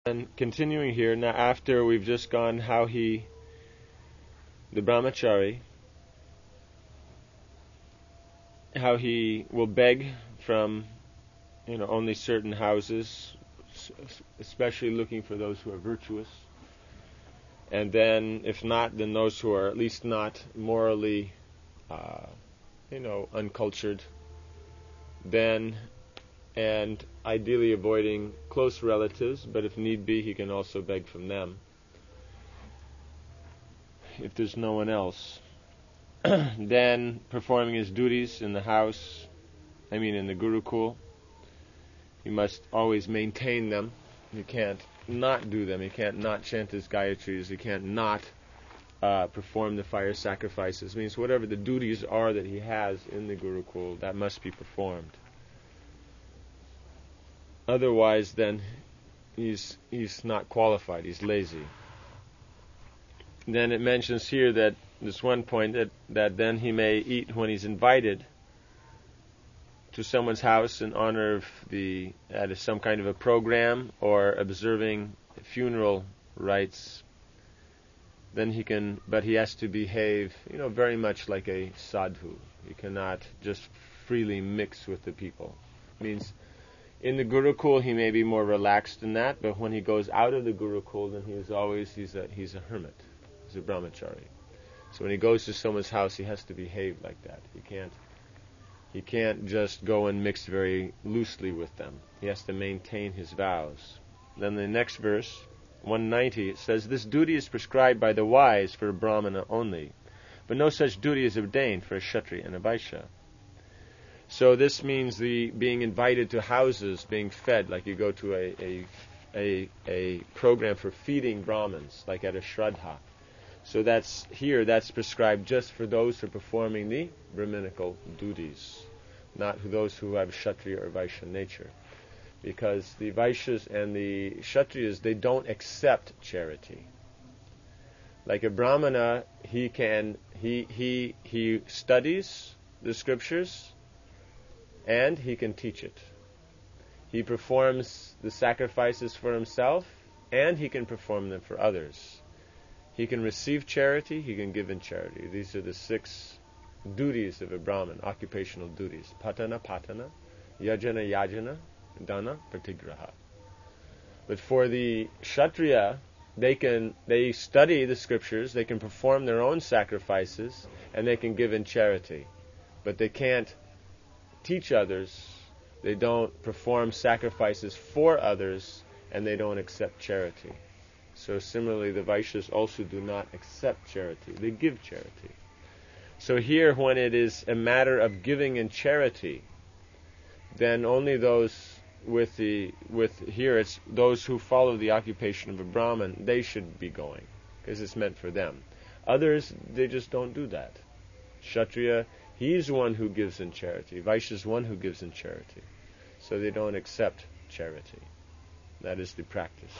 And continuing here, now after we've just gone how the brahmachari, how he will beg from, only certain houses, especially looking for those who are virtuous. And then, if not, then those who are at least not morally, uncultured. Then, and ideally avoiding close relatives, but if need be, he can also beg from them, if there's no one else. Then, performing his duties in the house, in the Gurukul, he must always maintain them. He can't not do them. He can't not chant his Gayatris. He can't not perform the fire sacrifices. It means whatever the duties are that he has in the Gurukul, that must be performed. Otherwise, then he's not qualified. He's lazy. Then it mentions here that this one point that then he may eat when he's invited to someone's house in honor of at some kind of a program or observing funeral rites. Then he can, but he has to behave, very much like a sadhu. He cannot just freely mix with the people. It means in the Gurukul he may be more relaxed in that, but when he goes out of the Gurukul, then he's a hermit. He's a brahmachari. So when he goes to someone's house, he has to behave like that. He can't just go and mix very loosely with them. He has to maintain his vows. Then the next verse, 190, it says, "This duty is prescribed by the wise for a brahmana only, but no such duty is ordained for a kshatriya and a vaishya." So this means the being invited to houses, being fed, like you go to a program for feeding Brahmins, like at a shraddha. So that's prescribed just for those who are performing the Brahminical duties, not those who have Kshatriya or Vaishya nature. Because the Vaishyas and the Kshatriyas, they don't accept charity. Like a Brahmana, he studies the scriptures and he can teach it. He performs the sacrifices for himself and he can perform them for others. He can receive charity, he can give in charity. These are the 6 duties of a Brahmin, occupational duties. Patana, yajana, dana, pratigraha. But for the Kshatriya, they study the scriptures, they can perform their own sacrifices, and they can give in charity. But they can't teach others, they don't perform sacrifices for others, and they don't accept charity. So similarly, the Vaishyas also do not accept charity. They give charity. So here, when it is a matter of giving in charity, then only those it's those who follow the occupation of a Brahmin, they should be going, because it's meant for them. Others, they just don't do that. Kshatriya, he's one who gives in charity. Vaishya is one who gives in charity. So they don't accept charity. That is the practice.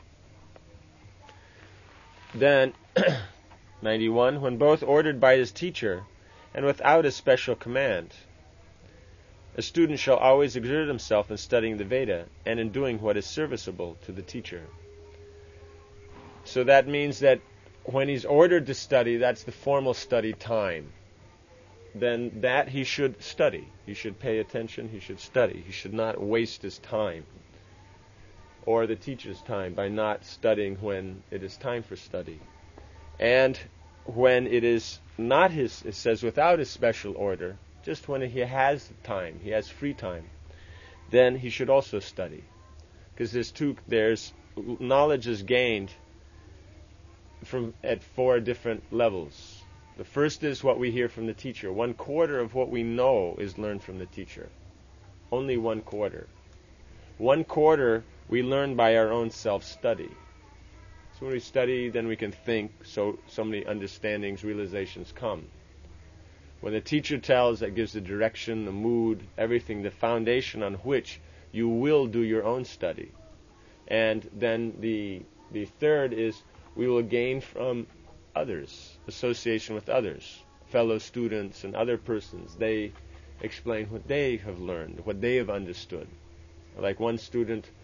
Then, 91, when both ordered by his teacher and without a special command, a student shall always exert himself in studying the Veda and in doing what is serviceable to the teacher. So that means that when he's ordered to study, that's the formal study time. Then that he should study. He should pay attention, he should study. He should not waste his time or the teacher's time by not studying when it is time for study. And when it is not it says without his special order, just when he has time, he has free time, then he should also study. Because there's knowledge is gained at 4 different levels. The first is what we hear from the teacher. 1/4 of what we know is learned from the teacher. Only 1/4. 1/4 we learn by our own self-study. So when we study, then we can think, so many understandings, realizations come. When the teacher tells, that gives the direction, the mood, everything, the foundation on which you will do your own study. And then the third is we will gain from others, association with others, fellow students and other persons. They explain what they have learned, what they have understood. Like one student,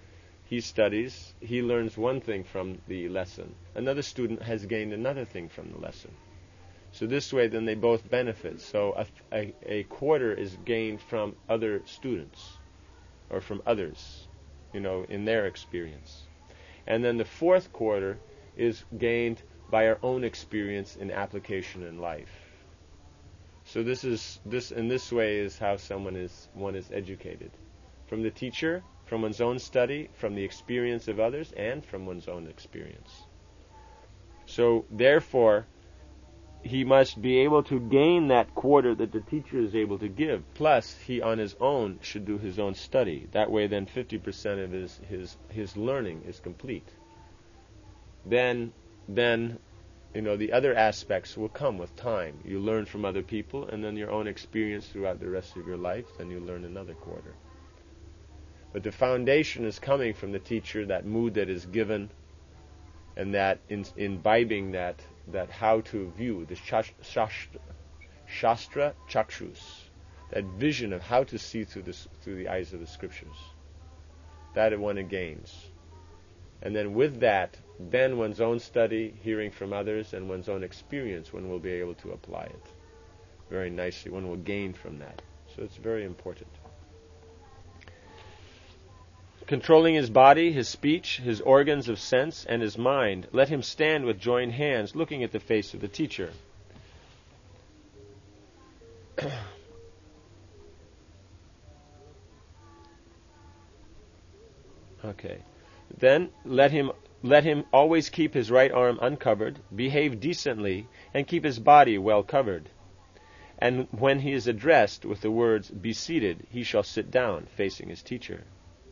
he studies, he learns one thing from the lesson. Another student has gained another thing from the lesson. So this way, then they both benefit. So a quarter is gained from other students, or from others, in their experience. And then the fourth quarter is gained by our own experience in application in life. So this in this way is how one is educated. From the teacher, from one's own study, from the experience of others, and from one's own experience. So therefore, he must be able to gain that quarter that the teacher is able to give. Plus, he on his own should do his own study. That way, then 50% of his learning is complete. Then the other aspects will come with time. You learn from other people, and then your own experience throughout the rest of your life. Then you learn another quarter. But the foundation is coming from the teacher, that mood that is given, and that imbibing that how to view, the Shastra Chakshus, that vision of how to see through the eyes of the scriptures. That one gains. And then with that, then one's own study, hearing from others, and one's own experience, one will be able to apply it very nicely. One will gain from that. So it's very important. Controlling his body, his speech, his organs of sense, and his mind, let him stand with joined hands, looking at the face of the teacher. Okay. Then let him always keep his right arm uncovered, behave decently, and keep his body well covered. And when he is addressed with the words, "Be seated," he shall sit down, facing his teacher.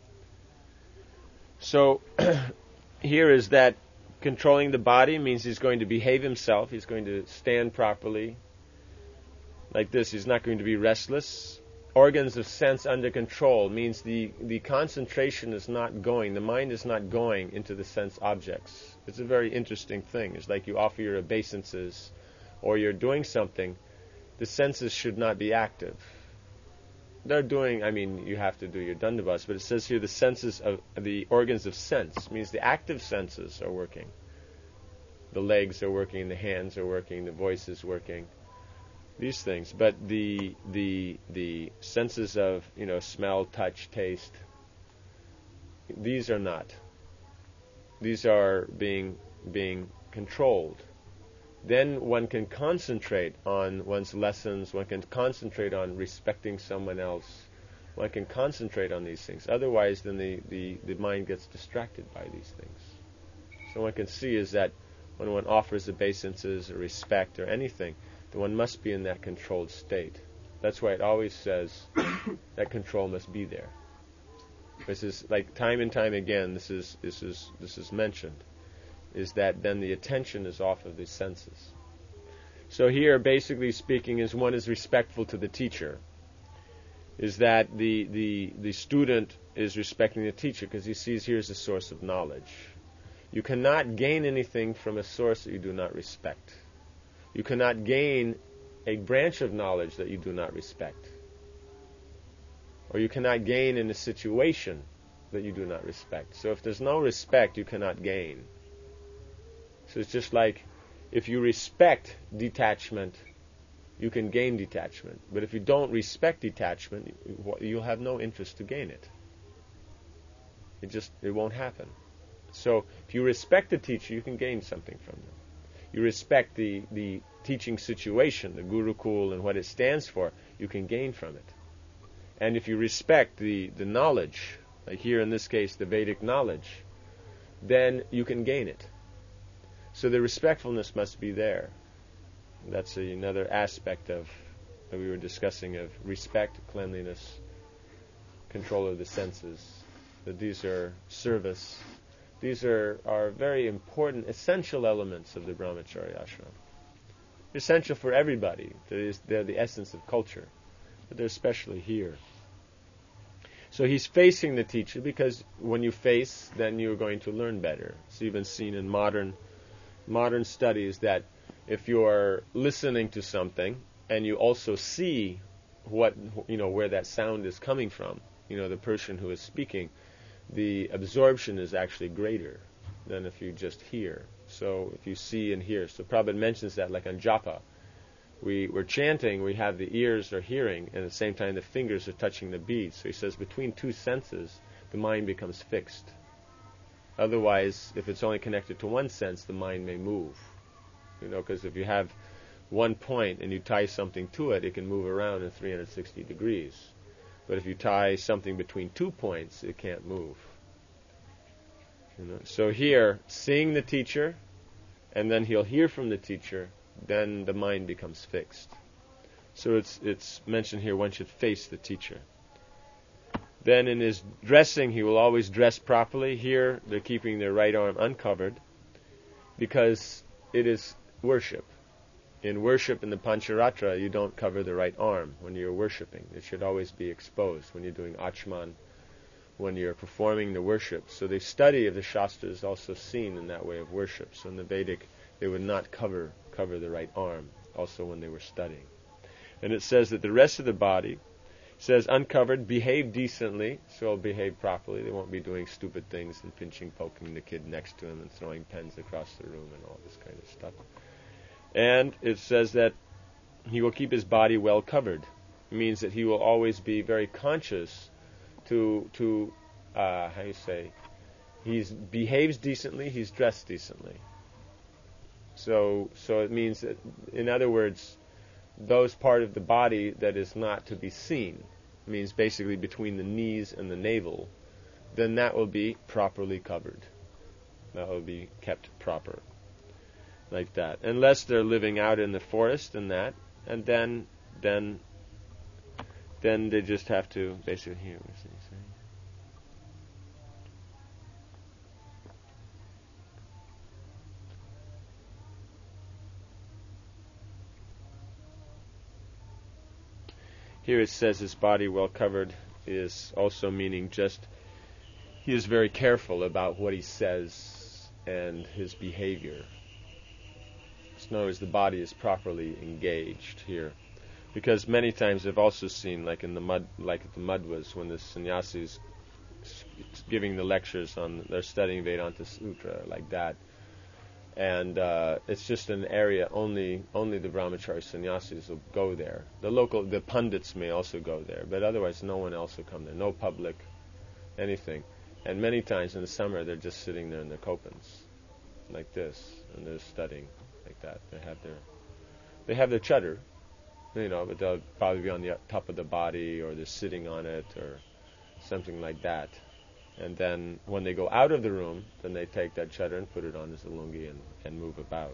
So here is that controlling the body means he's going to behave himself. He's going to stand properly like this. He's not going to be restless. Organs of sense under control means the concentration is not going, the mind is not going into the sense objects. It's a very interesting thing. It's like you offer your obeisances or you're doing something, the senses should not be active. They're doing, you have to do your dandavas, but it says here the senses of the organs of sense, means the active senses are working. The legs are working, the hands are working, the voice is working, these things. But the senses of, smell, touch, taste, these are not. These are being controlled. Then one can concentrate on one's lessons, one can concentrate on respecting someone else, one can concentrate on these things. Otherwise, then the mind gets distracted by these things. So one can see is that when one offers obeisances or respect or anything, then one must be in that controlled state. That's why it always says that control must be there. This is like time and time again, this is mentioned, is that then the attention is off of the senses. So here, basically speaking, is one is respectful to the teacher, is that the student is respecting the teacher because he sees here's a source of knowledge. You cannot gain anything from a source that you do not respect. You cannot gain a branch of knowledge that you do not respect. Or you cannot gain in a situation that you do not respect. So if there's no respect, you cannot gain. So it's just like if you respect detachment, you can gain detachment. But if you don't respect detachment, you'll have no interest to gain it. It won't happen. So if you respect the teacher, you can gain something from them. You respect the teaching situation, the Gurukul and what it stands for, you can gain from it. And if you respect the knowledge, like here in this case the Vedic knowledge, then you can gain it. So the respectfulness must be there. That's another aspect of that we were discussing, of respect, cleanliness, control of the senses. That these are service. These are very important, essential elements of the Brahmacharya ashram. Essential for everybody. They're the essence of culture. But they're especially here. So he's facing the teacher because when you face, then you're going to learn better. It's even seen in modern studies that if you're listening to something and you also see where that sound is coming from, the person who is speaking, the absorption is actually greater than if you just hear. So if you see and hear. So Prabhupada mentions that like on japa. We're chanting, we have the ears are hearing, and at the same time the fingers are touching the beads. So he says between two senses, the mind becomes fixed. Otherwise, if it's only connected to one sense, the mind may move. Because if you have one point and you tie something to it, it can move around in 360 degrees. But if you tie something between 2 points, it can't move. So here, seeing the teacher, and then he'll hear from the teacher, then the mind becomes fixed. So it's mentioned here one should face the teacher. Then in his dressing, he will always dress properly. Here, they're keeping their right arm uncovered because it is worship. In worship in the Pancharatra, you don't cover the right arm when you're worshipping. It should always be exposed when you're doing achman, when you're performing the worship. So the study of the Shastra is also seen in that way of worship. So in the Vedic, they would not cover the right arm, also when they were studying. And it says that the rest of the body says uncovered, behave decently, so it'll behave properly. They won't be doing stupid things and pinching, poking the kid next to him and throwing pens across the room and all this kind of stuff. And it says that he will keep his body well covered. It means that he will always be very conscious to he behaves decently, he's dressed decently. So it means that, in other words, those part of the body that is not to be seen, means basically between the knees and the navel, then that will be properly covered. That will be kept proper. Like that. Unless they're living out in the forest and that, and then they just have to basically hear what he's saying. Here it says his body well covered is also meaning just he is very careful about what he says and his behavior. In other words, the body is properly engaged here. Because many times I've also seen, like in the mud, like at the Madhvas, when the sannyasis giving the lectures on, they're studying Vedanta Sutra, like that. And it's just an area only the brahmachari sannyasis will go there. The pundits may also go there, but otherwise no one else will come there. No public, anything. And many times in the summer they're just sitting there in their kopans, like this, and they're studying like that. They have their chadar, but they'll probably be on the top of the body, or they're sitting on it, or something like that. And then when they go out of the room, then they take that chadar and put it on as a lungi and move about.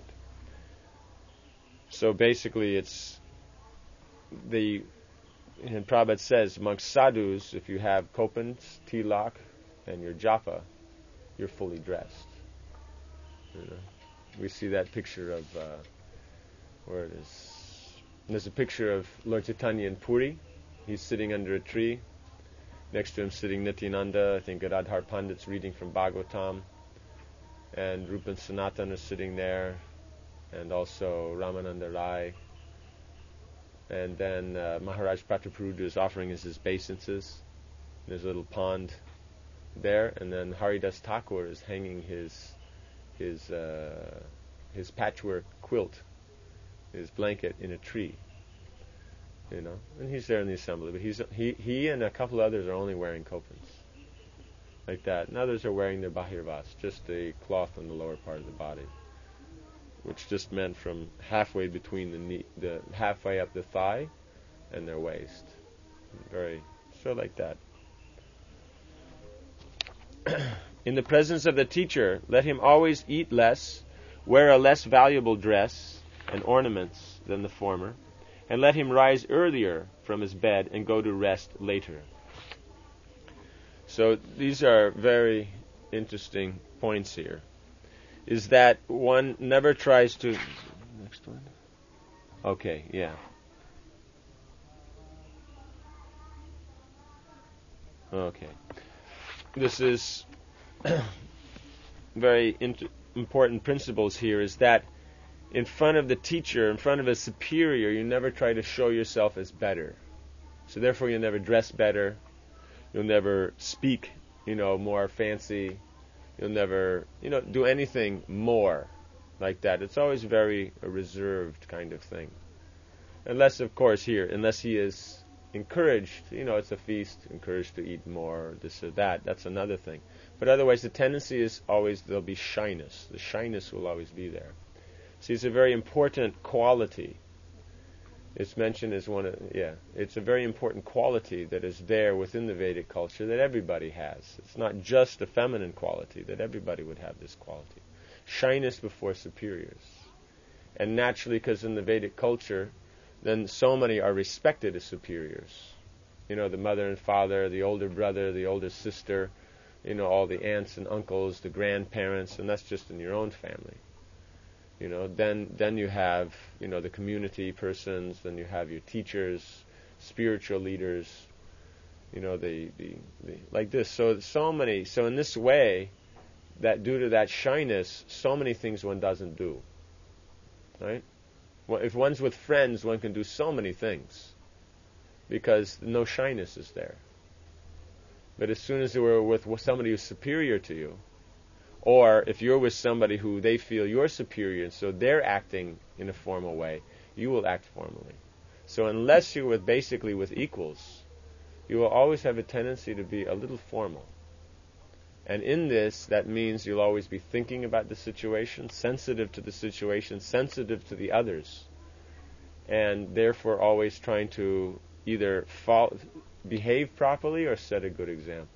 So basically and Prabhupada says, amongst sadhus, if you have kopans, tilak, and your japa, you're fully dressed. We see that picture of, where it is. There's a picture of Lord Chaitanya in Puri. He's sitting under a tree. Next to him sitting Nityananda, I think Gadadhar Pandit's reading from Bhagavatam, and Rupan Sanatan is sitting there, and also Ramananda Rai, and then Maharaj Prataparudra is offering his obeisances. There's a little pond there, and then Haridas Thakur is hanging his patchwork quilt, his blanket, in a tree. And he's there in the assembly, but he and a couple others are only wearing kopans, like that, and others are wearing their bahirvas, just a cloth on the lower part of the body, which just meant from halfway between the knee, the halfway up the thigh, and their waist, like that. In the presence of the teacher, let him always eat less, wear a less valuable dress and ornaments than the former, and let him rise earlier from his bed and go to rest later. So these are very interesting points here. Is that one never tries to... Next one? Okay, yeah. Okay. This is very important principles here, is that in front of the teacher, in front of a superior, you never try to show yourself as better. So therefore you'll never dress better, you'll never speak more fancy. You'll never, do anything more like that. It's always very a reserved kind of thing. Unless, of course, unless he is encouraged, it's a feast, encouraged to eat more, this or that, that's another thing. But otherwise, the tendency is always there'll be shyness. The shyness will always be there. See, it's a very important quality. It's mentioned as it's a very important quality that is there within the Vedic culture that everybody has. It's not just a feminine quality, that everybody would have this quality. Shyness before superiors. And naturally, because in the Vedic culture, then so many are respected as superiors. The mother and father, the older brother, the older sister, all the aunts and uncles, the grandparents, and that's just in your own family. Then you have, the community persons, then you have your teachers, spiritual leaders, the like this. So in this way, that due to that shyness, so many things one doesn't do. Right? Well, if one's with friends, one can do so many things because no shyness is there. But as soon as you were with somebody who's superior to you, or if you're with somebody who they feel you're superior, and so they're acting in a formal way, you will act formally. So unless you're basically with equals, you will always have a tendency to be a little formal. And in this, that means you'll always be thinking about the situation, sensitive to the situation, sensitive to the others, and therefore always trying to either behave properly or set a good example.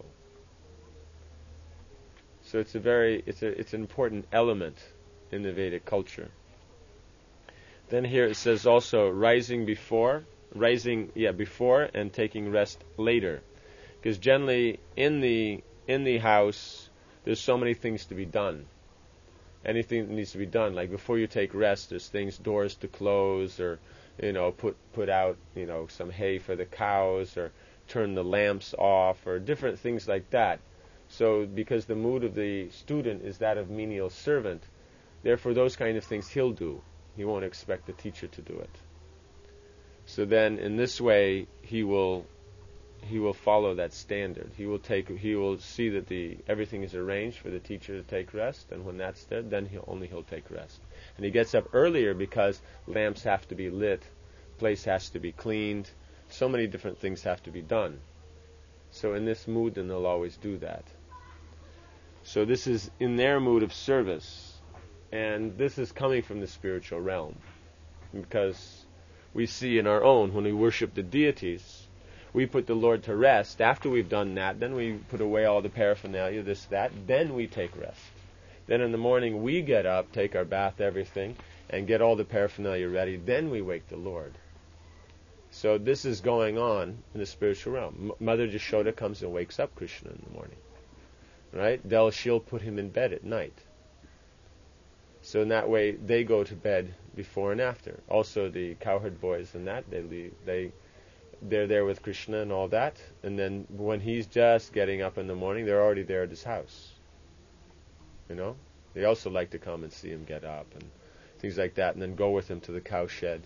So it's an important element in the Vedic culture. Then here it says also rising before and taking rest later, because generally in the house there's so many things to be done. Anything that needs to be done, like before you take rest, there's doors to close, or put out some hay for the cows, or turn the lamps off, or different things like that. So because the mood of the student is that of menial servant, therefore those kind of things he'll do. He won't expect the teacher to do it. So then in this way he will follow that standard. He will see that everything is arranged for the teacher to take rest, and when that's there, then he'll take rest. And he gets up earlier because lamps have to be lit, place has to be cleaned, so many different things have to be done. So in this mood, then they'll always do that. So this is in their mood of service, and this is coming from the spiritual realm, because we see in our own, when we worship the deities, we put the Lord to rest. After we've done that, then we put away all the paraphernalia, this, that, then we take rest. Then in the morning we get up, take our bath, everything, and get all the paraphernalia ready, then we wake the Lord. So this is going on in the spiritual realm. Mother Jashoda comes and wakes up Krishna in the morning. Right? She'll put him in bed at night. So in that way, they go to bed before and after. Also the cowherd boys and that, they're there with Krishna and all that. And then when he's just getting up in the morning, they're already there at his house. They also like to come and see him get up and things like that, and then go with him to the cow shed.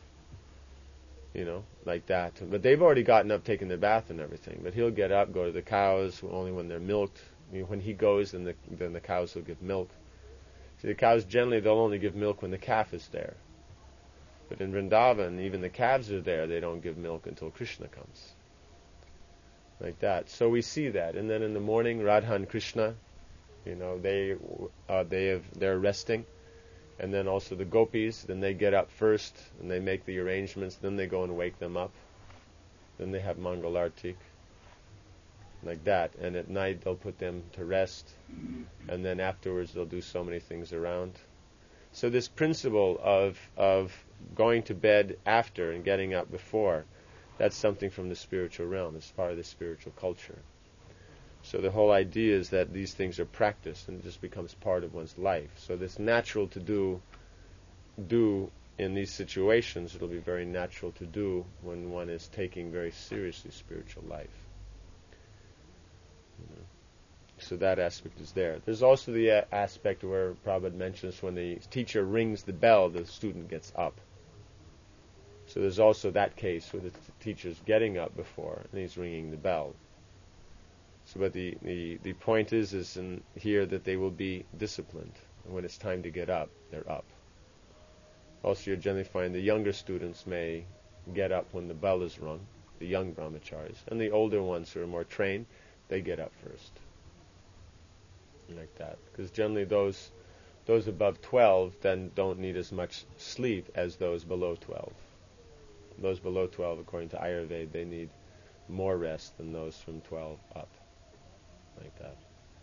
Like that. But they've already gotten up, taken their bath and everything. But he'll get up, go to the cows only when they're milked. When he goes, then the cows will give milk. See, the cows generally, they'll only give milk when the calf is there. But in Vrindavan, even the calves are there. They don't give milk until Krishna comes. Like that. So we see that. And then in the morning, Radha and Krishna, they're resting. And then also the gopis, then they get up first and they make the arrangements, then they go and wake them up. Then they have Mangalartik. Like that. And at night they'll put them to rest. And then afterwards they'll do so many things around. So this principle of going to bed after and getting up before, that's something from the spiritual realm. It's part of the spiritual culture. So the whole idea is that these things are practiced and it just becomes part of one's life. So it's natural to do in these situations. It'll be very natural to do when one is taking very seriously spiritual life. So that aspect is there. There's also the aspect where Prabhupada mentions when the teacher rings the bell, the student gets up. So there's also that case where the teacher's getting up before and he's ringing the bell. So, but the point is in here that they will be disciplined. And when it's time to get up, they're up. Also, you generally find the younger students may get up when the bell is rung, the young brahmacharis, and the older ones who are more trained, they get up first. Like that. Because generally those above 12 then don't need as much sleep as those below 12. Those below 12, according to Ayurveda, they need more rest than those from 12 up. Like that.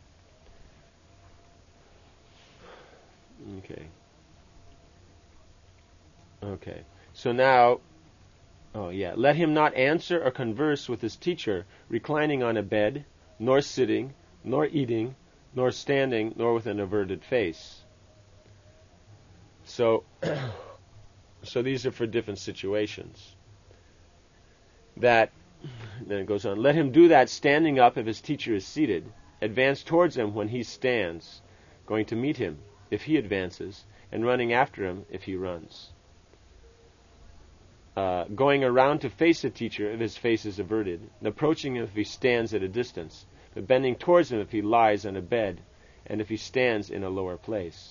Okay. So now, let him not answer or converse with his teacher, reclining on a bed, nor sitting, nor eating, nor standing, nor with an averted face. So, so these are for different situations. Then it goes on, let him do that standing up if his teacher is seated, advance towards him when he stands, going to meet him if he advances, and running after him if he runs. Going around to face the teacher if his face is averted, and approaching him if he stands at a distance, but bending towards him if he lies on a bed, and if he stands in a lower place.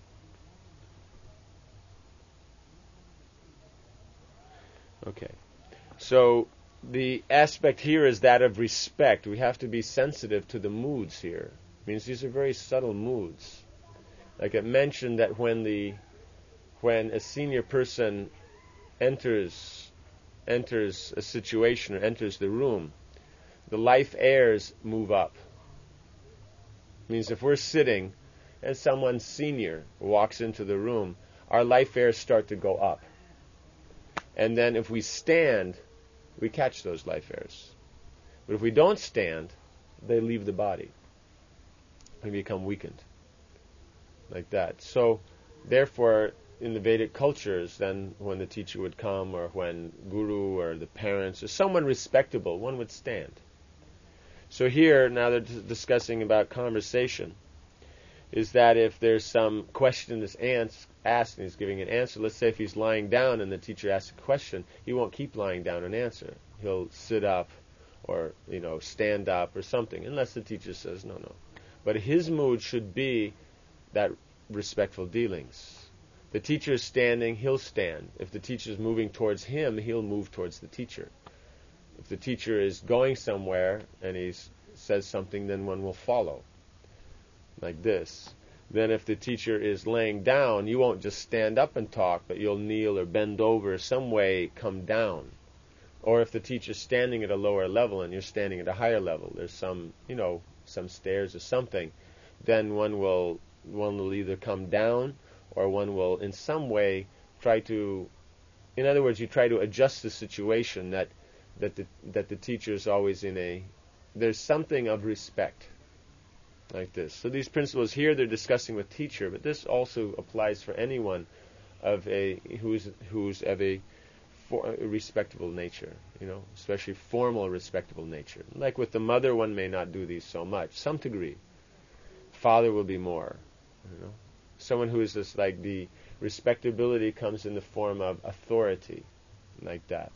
Okay. So the aspect here is that of respect. We have to be sensitive to the moods here. It means these are very subtle moods. Like it mentioned that when a senior person enters a situation or enters the room, the life airs move up. It means if we're sitting and someone senior walks into the room, our life airs start to go up. And then if we stand, we catch those life airs. But if we don't stand, they leave the body. We become weakened. Like that. So, therefore, in the Vedic cultures, then when the teacher would come, or when guru or the parents, or someone respectable, one would stand. So here, now they're discussing about conversation, is that if there's some question that's asked and he's giving an answer, let's say if he's lying down and the teacher asks a question, he won't keep lying down and answer. He'll sit up or, stand up or something, unless the teacher says no. But his mood should be that respectful dealings. The teacher is standing, he'll stand. If the teacher is moving towards him, he'll move towards the teacher. If the teacher is going somewhere and he says something, then one will follow. Like this. Then if the teacher is laying down, you won't just stand up and talk, but you'll kneel or bend over, some way come down. Or if the teacher's standing at a lower level and you're standing at a higher level, there's some stairs or something, then one will either come down or one will in some way try to, in other words, you try to adjust the situation that the teacher is always there's something of respect. Like this. So these principles here they're discussing with teacher, but this also applies for anyone who's of a respectable nature, especially formal respectable nature. Like with the mother, one may not do these so much, some degree. Father will be more, Someone who is just like the respectability comes in the form of authority, like that.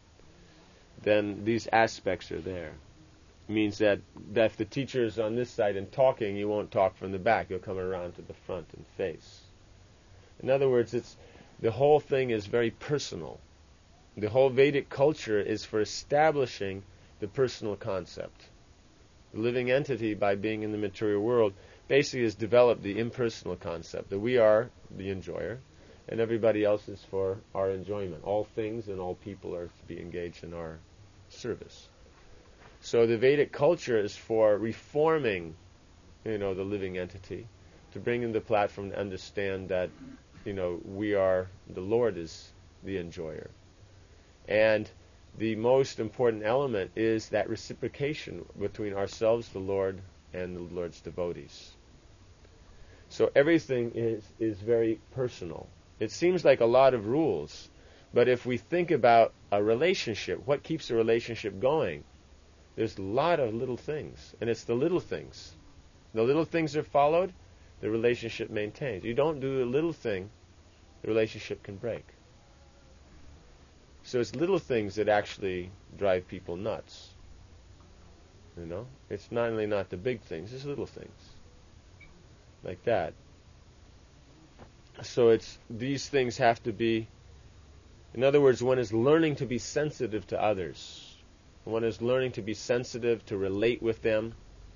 Then these aspects are there. Means that if the teacher is on this side and talking, you won't talk from the back. You'll come around to the front and face. In other words, the whole thing is very personal. The whole Vedic culture is for establishing the personal concept. The living entity, by being in the material world, basically has developed the impersonal concept that we are the enjoyer and everybody else is for our enjoyment. All things and all people are to be engaged in our service. So the Vedic culture is for reforming, the living entity, to bring in the platform to understand that, the Lord is the enjoyer. And the most important element is that reciprocation between ourselves, the Lord, and the Lord's devotees. So everything is very personal. It seems like a lot of rules, but if we think about a relationship, what keeps a relationship going? There's a lot of little things, and it's the little things. The little things are followed, the relationship maintains. You don't do a little thing, the relationship can break. So it's little things that actually drive people nuts. It's not only not the big things, it's little things like that. So these things have to be, in other words, one is learning to be sensitive to others. One is learning to be sensitive, to relate with them.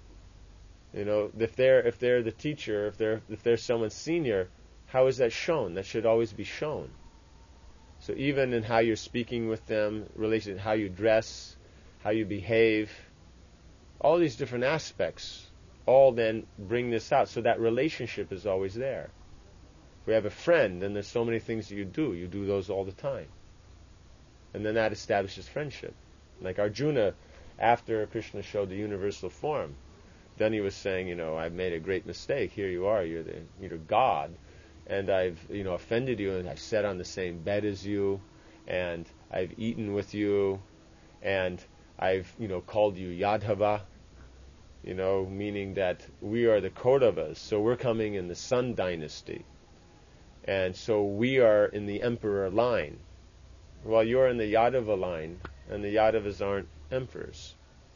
If they're the teacher, if they're someone senior, how is that shown? That should always be shown. So even in how you're speaking with them, relation, how you dress, how you behave, all these different aspects, all then bring this out. So that relationship is always there. If we have a friend, then there's so many things that you do those all the time. And then that establishes friendship. Like Arjuna, after Krishna showed the universal form, then he was saying, I've made a great mistake. Here you are, you're God, and I've offended you, and I've sat on the same bed as you, and I've eaten with you, and I've called you Yadava, meaning that we are the Kauravas, so we're coming in the Sun dynasty, and so we are in the emperor line, while you're in the Yadava line, and the Yadavas aren't emperors.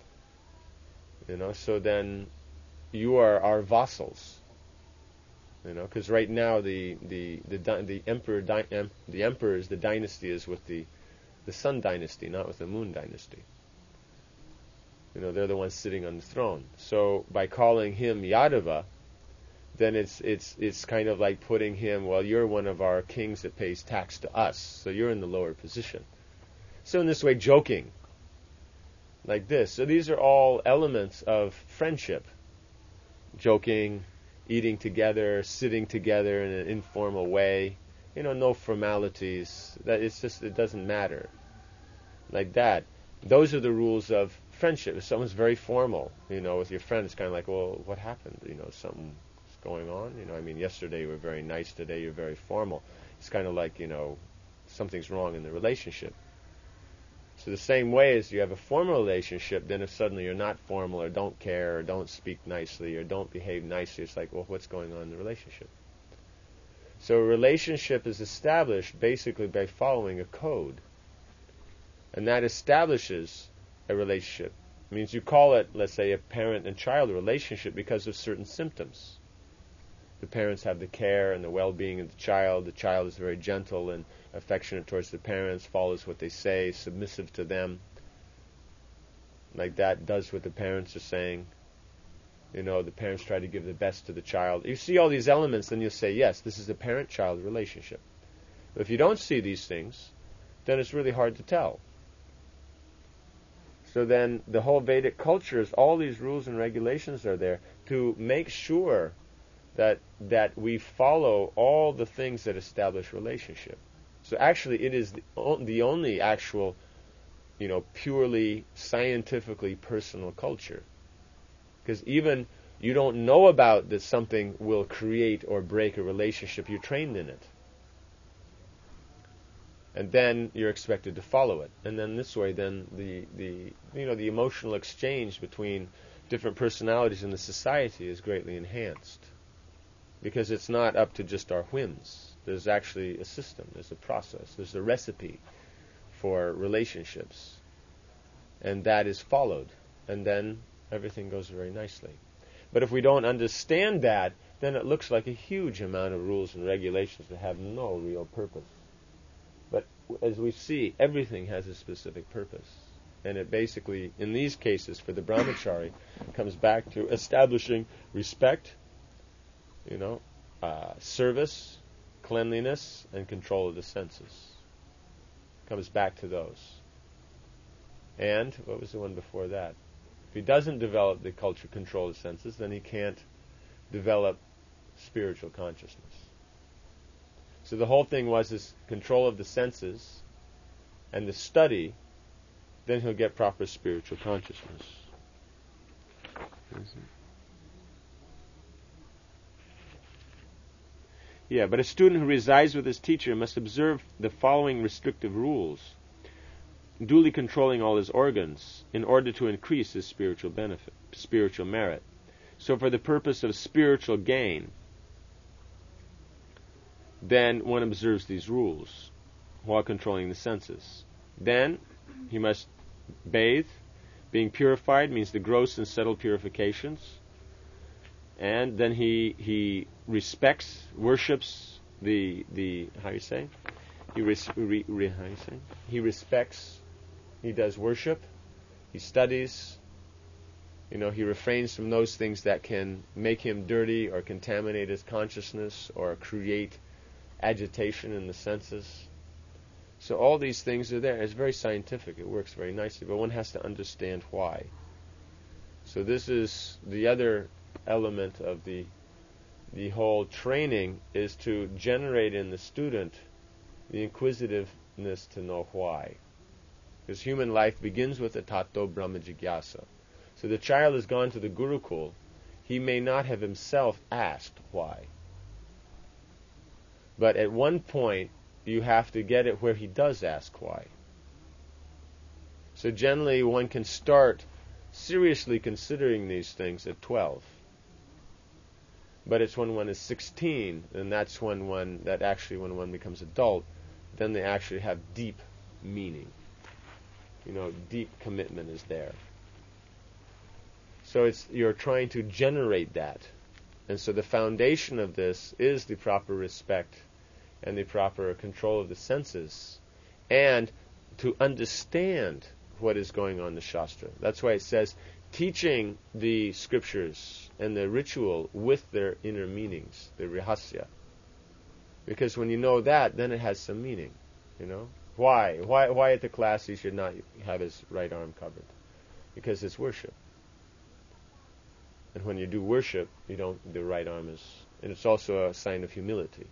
So then you are our vassals. Because right now the emperors, the dynasty is with the Sun dynasty, not with the Moon dynasty. They're the ones sitting on the throne. So by calling him Yadava, then it's kind of like putting him, well, you're one of our kings that pays tax to us, so you're in the lower position. So in this way, joking like this. So these are all elements of friendship. Joking, eating together, sitting together in an informal way. No formalities. It doesn't matter. Like that. Those are the rules of friendship. If someone's very formal, with your friend, it's kind of like, well, what happened? Something's going on. Yesterday you were very nice, today you're very formal. It's kind of like, something's wrong in the relationship. So the same way as you have a formal relationship, then if suddenly you're not formal or don't care or don't speak nicely or don't behave nicely, it's like, well, what's going on in the relationship? So a relationship is established basically by following a code. And that establishes a relationship. It means you call it, let's say, a parent and child relationship because of certain symptoms. The parents have the care and the well-being of the child. The child is very gentle and affectionate towards the parents, follows what they say, submissive to them. Like that, does what the parents are saying. The parents try to give the best to the child. You see all these elements, then you'll say, yes, this is a parent-child relationship. But if you don't see these things, then it's really hard to tell. So then the whole Vedic culture is all these rules and regulations are there to make sure that we follow all the things that establish relationship. So actually it is the only actual, purely scientifically personal culture. Because even you don't know about that something will create or break a relationship, you're trained in it. And then you're expected to follow it. And then this way, then the emotional exchange between different personalities in the society is greatly enhanced. Because it's not up to just our whims. There's actually a system, there's a process, there's a recipe for relationships. And that is followed. And then everything goes very nicely. But if we don't understand that, then it looks like a huge amount of rules and regulations that have no real purpose. But as we see, everything has a specific purpose. And it basically, in these cases, for the brahmachari, comes back to establishing respect, service, cleanliness, and control of the senses. Comes back to those. And, what was the one before that? If he doesn't develop the culture control of the senses, then he can't develop spiritual consciousness. So the whole thing was this control of the senses and the study, then he'll get proper spiritual consciousness. Yeah, but a student who resides with his teacher must observe the following restrictive rules, duly controlling all his organs in order to increase his spiritual benefit, spiritual merit. So for the purpose of spiritual gain, then one observes these rules while controlling the senses. Then he must bathe Being purified means the gross and subtle purifications. And then he respects, worships the how you say? How you say? He respects, he does worship, he studies, he refrains from those things that can make him dirty or contaminate his consciousness or create agitation in the senses. So all these things are there. It's very scientific. It works very nicely, but one has to understand why. So this is the other element of the whole training, is to generate in the student the inquisitiveness to know why. Because human life begins with a tato brahma jigyasa. So the child has gone to the Gurukul. He may not have himself asked why. But at one point, you have to get it where he does ask why. So generally, one can start seriously considering these things at 12. But it's when one is 16, and that's when one becomes adult, then they actually have deep meaning. Deep commitment is there. So you're trying to generate that. And so the foundation of this is the proper respect and the proper control of the senses, and to understand what is going on in the Shastra. That's why it says teaching the scriptures and the ritual with their inner meanings, the rahasya. Because when you know that, then it has some meaning. Why at the class he should not have his right arm covered? Because it's worship. And when you do worship, the right arm is, and it's also a sign of humility.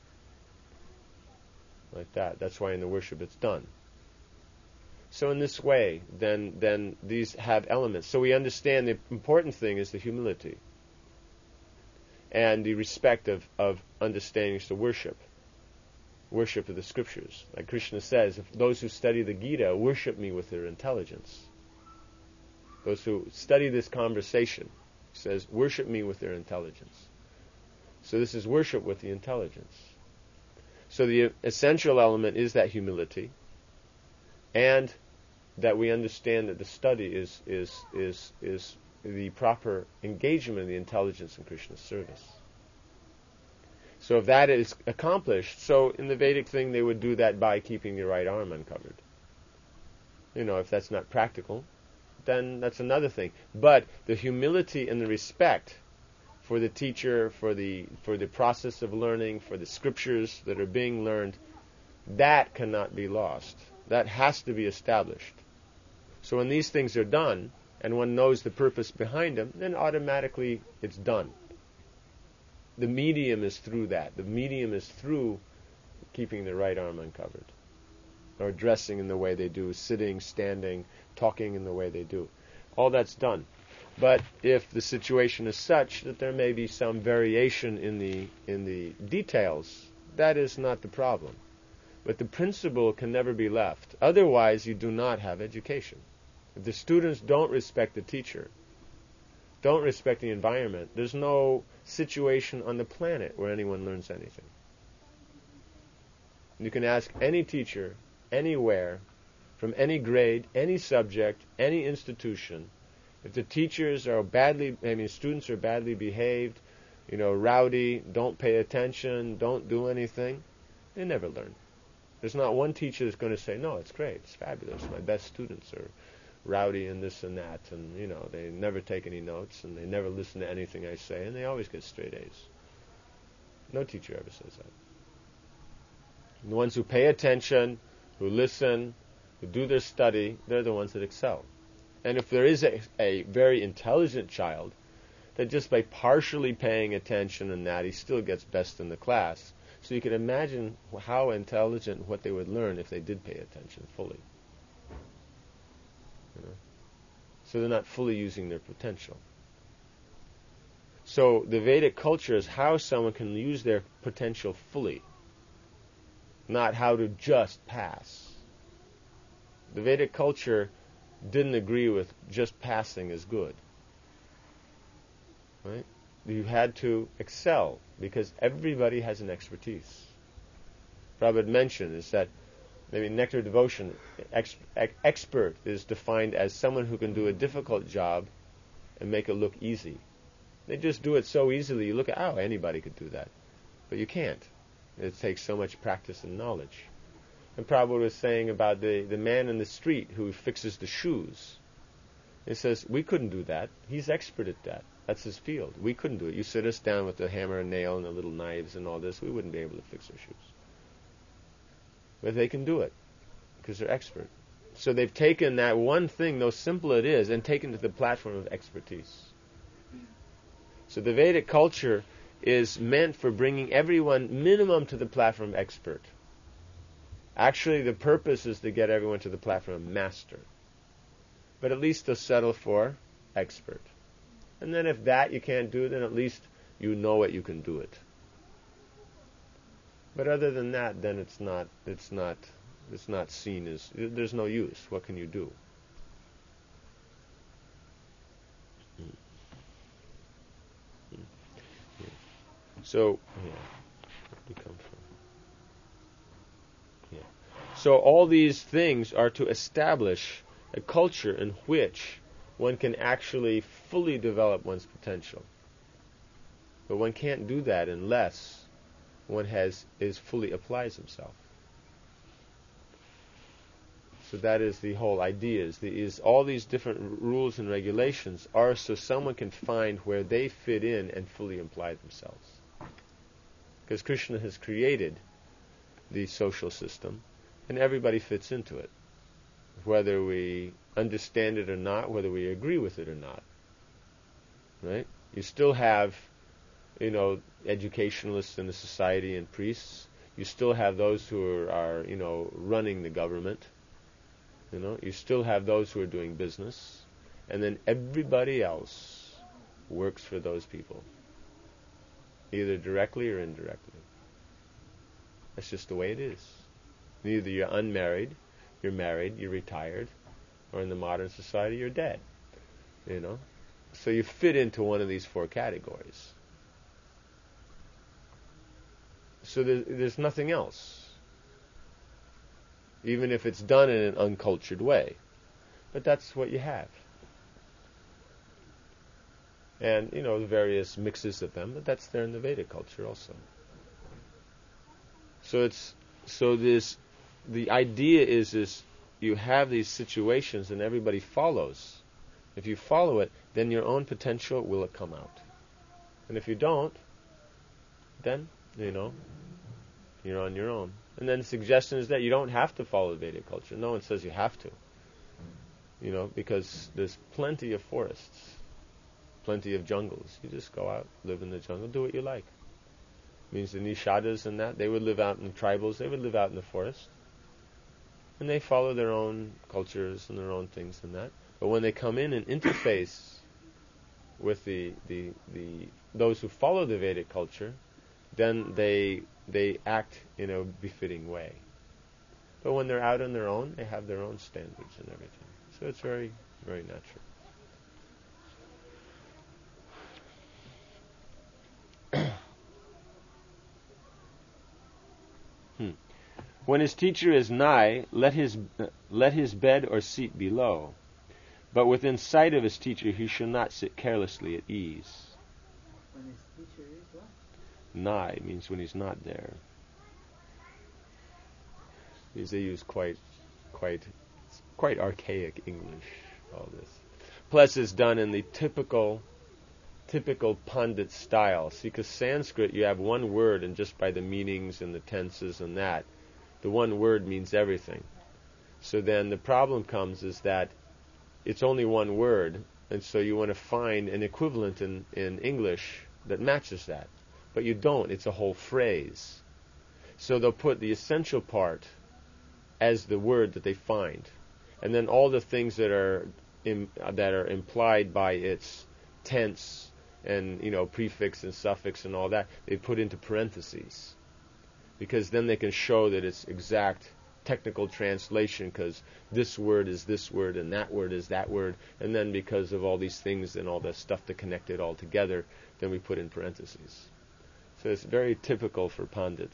Like that. That's why in the worship it's done. So in this way, then these have elements. So we understand the important thing is the humility and the respect of understanding is the worship of the scriptures. Like Krishna says, if those who study the Gita worship me with their intelligence. Those who study this conversation, he says, worship me with their intelligence. So this is worship with the intelligence. So the essential element is that humility, and that we understand that the study is the proper engagement of the intelligence in Krishna's service. So if that is accomplished, so in the Vedic thing they would do that by keeping your right arm uncovered. If that's not practical, then that's another thing. But the humility and the respect for the teacher, for the process of learning, for the scriptures that are being learned, that cannot be lost. That has to be established. So when these things are done, and one knows the purpose behind them, then automatically it's done. The medium is through that. The medium is through keeping the right arm uncovered, or dressing in the way they do, sitting, standing, talking in the way they do. All that's done. But if the situation is such that there may be some variation in the details, that is not the problem. But the principle can never be left. Otherwise, you do not have education. If the students don't respect the teacher, don't respect the environment, there's no situation on the planet where anyone learns anything. You can ask any teacher, anywhere, from any grade, any subject, any institution. If the students are badly behaved, rowdy, don't pay attention, don't do anything, they never learn. There's not one teacher that's going to say, no, it's great, it's fabulous, my best students are rowdy and this and that, and they never take any notes, and they never listen to anything I say, and they always get straight A's. No teacher ever says that. And the ones who pay attention, who listen, who do their study, they're the ones that excel. And if there is a very intelligent child, that just by partially paying attention and that, he still gets best in the class. So you can imagine how intelligent, what they would learn if they did pay attention fully. So they're not fully using their potential. So the Vedic culture is how someone can use their potential fully, not how to just pass. The Vedic culture didn't agree with just passing as good. Right? You had to excel because everybody has an expertise. Prabhupada mentioned is that Maybe nectar devotion, expert is defined as someone who can do a difficult job and make it look easy. They just do it so easily, you look at, oh, anybody could do that. But you can't. It takes so much practice and knowledge. And Prabhupada was saying about the man in the street who fixes the shoes. He says, we couldn't do that. He's expert at that. That's his field. We couldn't do it. You sit us down with the hammer and nail and the little knives and all this, we wouldn't be able to fix our shoes. But they can do it because they're expert. So they've taken that one thing, though simple it is, and taken it to the platform of expertise. So the Vedic culture is meant for bringing everyone minimum to the platform of expert. Actually, the purpose is to get everyone to the platform of master. But at least they'll settle for expert. And then if that you can't do, then at least you know it, you can do it. But other than that, then it's not seen as, there's no use. What can you do? So, where did we come from? So all these things are to establish a culture in which one can actually fully develop one's potential. But one can't do that unless one fully applies himself. So that is the whole idea. Is all these different rules and regulations are so someone can find where they fit in and fully apply themselves. Because Krishna has created the social system, and everybody fits into it, whether we understand it or not, whether we agree with it or not. Right? You still have, educationalists in the society and priests. You still have those who are running the government. You still have those who are doing business, and then everybody else works for those people, either directly or indirectly. That's just the way it is. Either you're unmarried, you're married, you're retired, or in the modern society, you're dead. So you fit into one of these four categories. So there's nothing else, even if it's done in an uncultured way. But that's what you have. And, the various mixes of them, but that's there in the Vedic culture also. The idea is you have these situations and everybody follows. If you follow it, then your own potential will come out. And if you don't, then, you're on your own. And then the suggestion is that you don't have to follow the Vedic culture. No one says you have to. Because there's plenty of forests, plenty of jungles. You just go out, live in the jungle, do what you like. Means the Nishadas and that, they would live out in the tribals, they would live out in the forest. And they follow their own cultures and their own things and that. But when they come in and interface with those who follow the Vedic culture, then they act in a befitting way. But when they're out on their own, they have their own standards and everything. So it's very, very natural. When his teacher is nigh, let his bed or seat be low. But within sight of his teacher he shall not sit carelessly at ease. When his teacher is what? Nigh means when he's not there. Because they use quite archaic English, all this. Plus it's done in the typical Pandit style. See, because Sanskrit you have one word, and just by the meanings and the tenses and that, the one word means everything. So then the problem comes is that it's only one word, and so you want to find an equivalent in English that matches that. But you don't. It's a whole phrase. So they'll put the essential part as the word that they find. And then all the things that are implied by its tense and prefix and suffix and all that, they put into parentheses. Because then they can show that it's exact technical translation, because this word is this word and that word is that word, and then because of all these things and all the stuff to connect it all together, then we put in parentheses. So it's very typical for Pandits.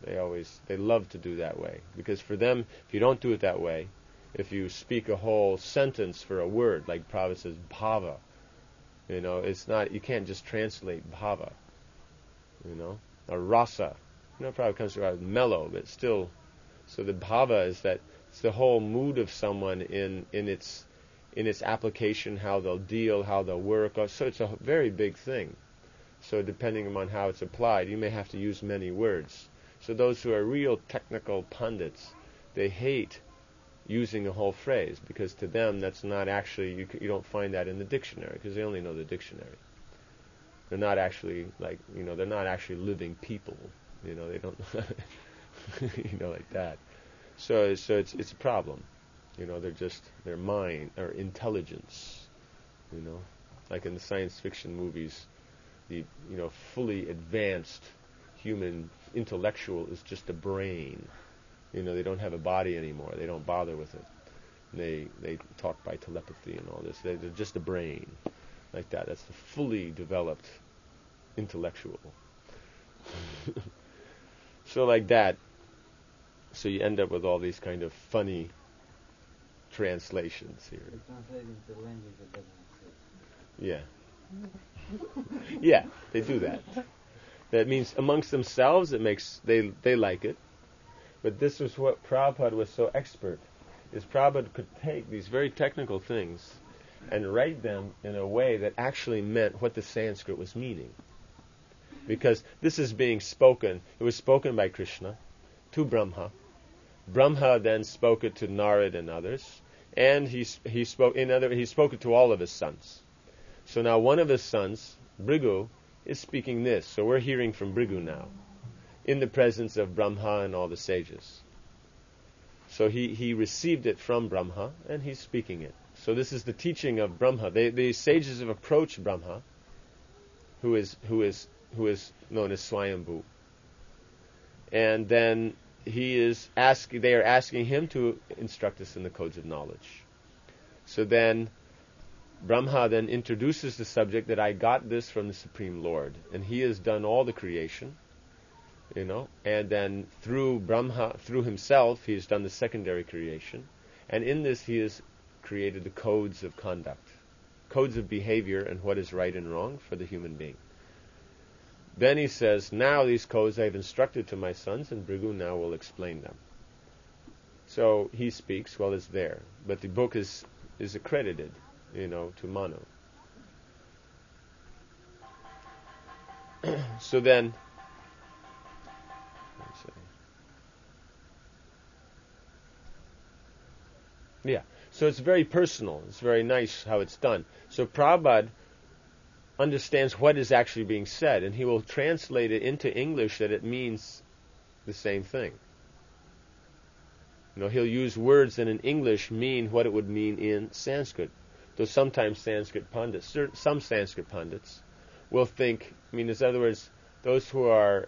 They love to do that way, because for them, if you don't do it that way, if you speak a whole sentence for a word, like Prabhupada says, bhava, it's not, you can't just translate bhava, or rasa. Prabhupada comes to mellow, but still, so the bhava is that it's the whole mood of someone in its application, how they'll deal, how they'll work. So it's a very big thing. So depending on how it's applied, you may have to use many words. So those who are real technical pundits, they hate using a whole phrase, because to them that's not actually, you don't find that in the dictionary, because they only know the dictionary. They're not actually they're not actually living people. They don't like that. So it's a problem. They're just their mind or intelligence. Like in the science fiction movies, the fully advanced human intellectual is just a brain. They don't have a body anymore. They don't bother with it. They talk by telepathy and all this. They're just a brain, like that. That's the fully developed intellectual. So like that. So you end up with all these kind of funny translations here. They translate into language that doesn't exist. Yeah. Yeah, they do that. That means amongst themselves they like it. But this was what Prabhupada was so expert, is Prabhupada could take these very technical things and write them in a way that actually meant what the Sanskrit was meaning. Because this is being spoken, it was spoken by Krishna to Brahma. Brahma then spoke it to Narad and others, and he spoke it to all of his sons. So now one of his sons, Bhrigu, is speaking this. So we're hearing from Bhrigu now, in the presence of Brahma and all the sages. So he received it from Brahma, and he's speaking it. So this is the teaching of Brahma. The sages have approached Brahma, who is known as Swayambhu, and then they are asking him to instruct us in the codes of knowledge. So then Brahma then introduces the subject that I got this from the Supreme Lord, and he has done all the creation, and then through Brahma, through himself, he has done the secondary creation, and in this he has created the codes of conduct, codes of behavior and what is right and wrong for the human being. Then he says, now these codes I have instructed to my sons, and Bhrigu now will explain them. So he speaks, it's there. But the book is accredited, to Manu. So then, so it's very personal. It's very nice how it's done. So Prabhupada understands what is actually being said, and he will translate it into English that it means the same thing. He'll use words that in English mean what it would mean in Sanskrit. Though sometimes some Sanskrit pundits will think, in other words, those who are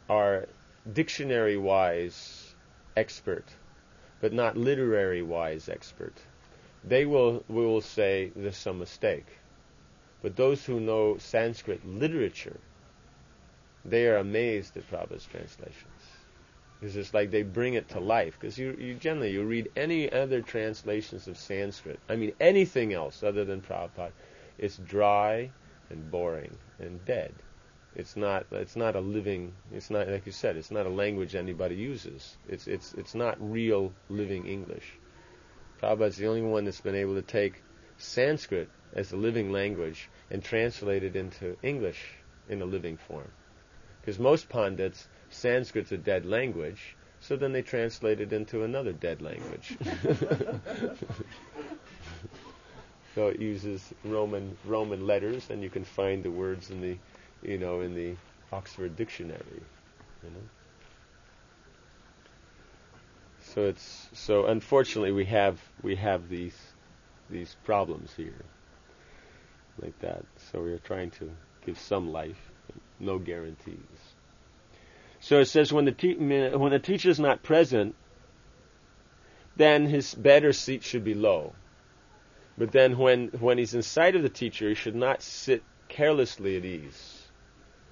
dictionary-wise expert, but not literary-wise expert, they will say there's some mistake. But those who know Sanskrit literature, they are amazed at Prabhupada's translations. It's just like they bring it to life. Because you generally read any other translations of Sanskrit, anything else other than Prabhupada, it's dry and boring and dead. It's not a living. It's not, like you said, it's not a language anybody uses. It's not real living English. Prabhupada's the only one that's been able to take Sanskrit as a living language and translate it into English in a living form. Because most pundits, Sanskrit's a dead language, so then they translate it into another dead language. So it uses Roman letters, and you can find the words in the Oxford Dictionary. So unfortunately we have these problems here, like that. So we are trying to give some life, no guarantees. So it says when the teacher is not present, then his bed or seat should be low. But then when he's in sight of the teacher, he should not sit carelessly at ease.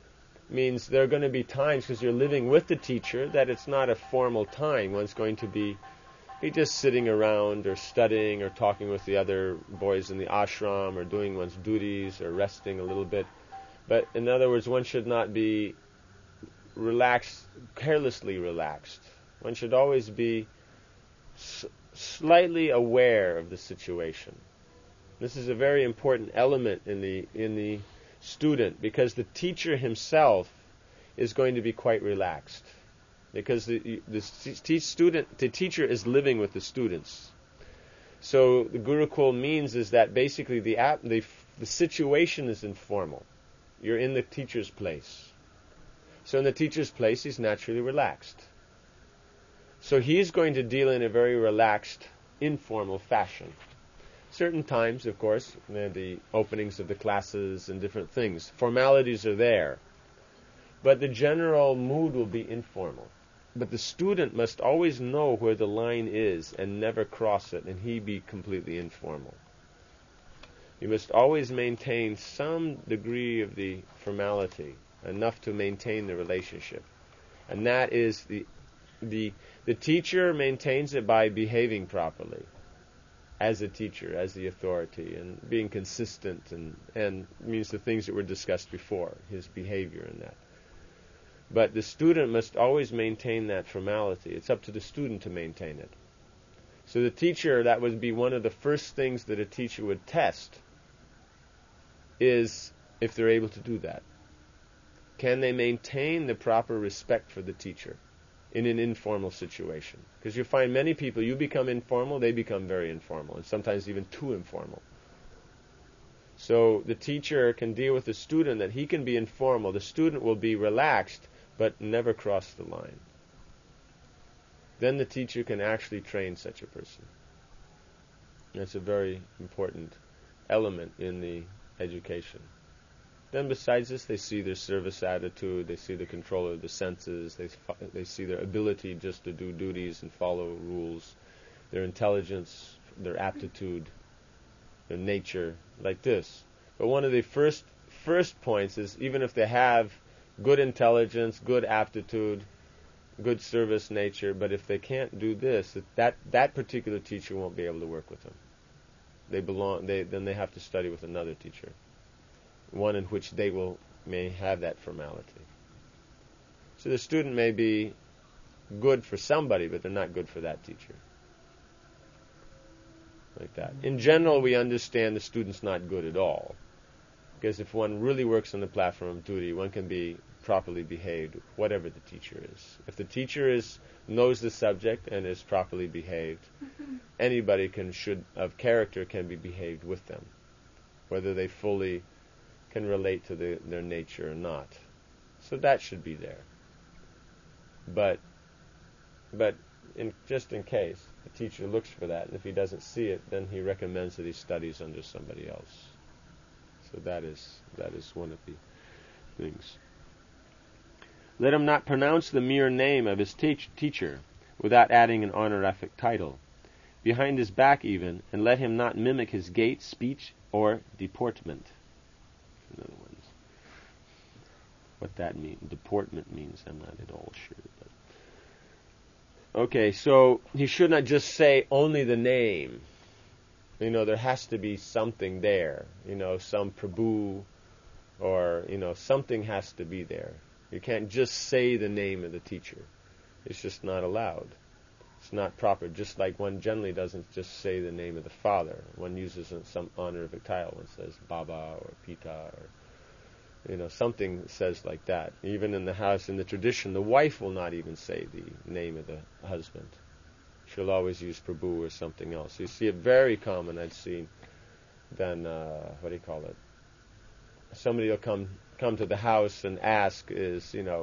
means there are going to be times, because you're living with the teacher, that it's not a formal time. One's going to be just sitting around or studying or talking with the other boys in the ashram or doing one's duties or resting a little bit. But in other words, one should not be relaxed, carelessly relaxed. One should always be slightly aware of the situation. This is a very important element in the student, because the teacher himself is going to be quite relaxed, because the teacher is living with the students. So the Gurukul means is that basically the situation is informal. You're in the teacher's place. So in the teacher's place, he's naturally relaxed. So he's going to deal in a very relaxed, informal fashion. Certain times, of course, the openings of the classes and different things, formalities are there. But the general mood will be informal. But the student must always know where the line is and never cross it, and he be completely informal. You must always maintain some degree of the formality, enough to maintain the relationship. And that is the teacher maintains it by behaving properly as a teacher, as the authority, and being consistent, and means the things that were discussed before, his behavior in that. But the student must always maintain that formality. It's up to the student to maintain it. So the teacher, that would be one of the first things that a teacher would test, is if they're able to do that. Can they maintain the proper respect for the teacher in an informal situation? Because you find many people, you become informal, they become very informal, and sometimes even too informal. So the teacher can deal with the student that he can be informal. The student will be relaxed, but never cross the line. Then the teacher can actually train such a person. That's a very important element in the education. Then besides this, they see their service attitude, they see the control of the senses, they see their ability just to do duties and follow rules, their intelligence, their aptitude, their nature, like this. But one of the first points is, even if they have good intelligence, good aptitude, good service nature, but if they can't do this, that particular teacher won't be able to work with them. Then they have to study with another teacher, one in which they may have that formality. So the student may be good for somebody, but they're not good for that teacher. Like that. In general, we understand the student's not good at all, because if one really works on the platform of duty, one can be properly behaved, whatever the teacher is. If the teacher knows the subject and is properly behaved, anybody of character can be behaved with them, whether they fully can relate to their nature or not. So that should be there. But just in case, the teacher looks for that, and if he doesn't see it, then he recommends that he studies under somebody else. So that is one of the things. Let him not pronounce the mere name of his teacher without adding an honorific title, behind his back even, and let him not mimic his gait, speech, or deportment. Another one. What that means, deportment means, I'm not at all sure. But. Okay, so he should not just say only the name. There has to be something there. Some Prabhu, or something has to be there. You can't just say the name of the teacher. It's just not allowed. It's not proper. Just like one generally doesn't just say the name of the father. One uses some honorific title. One says Baba or Pita, or something says like that. Even in the house, in the tradition, the wife will not even say the name of the husband. She'll always use Prabhu or something else. You see it very common. I've seen. Then somebody will come to the house and ask and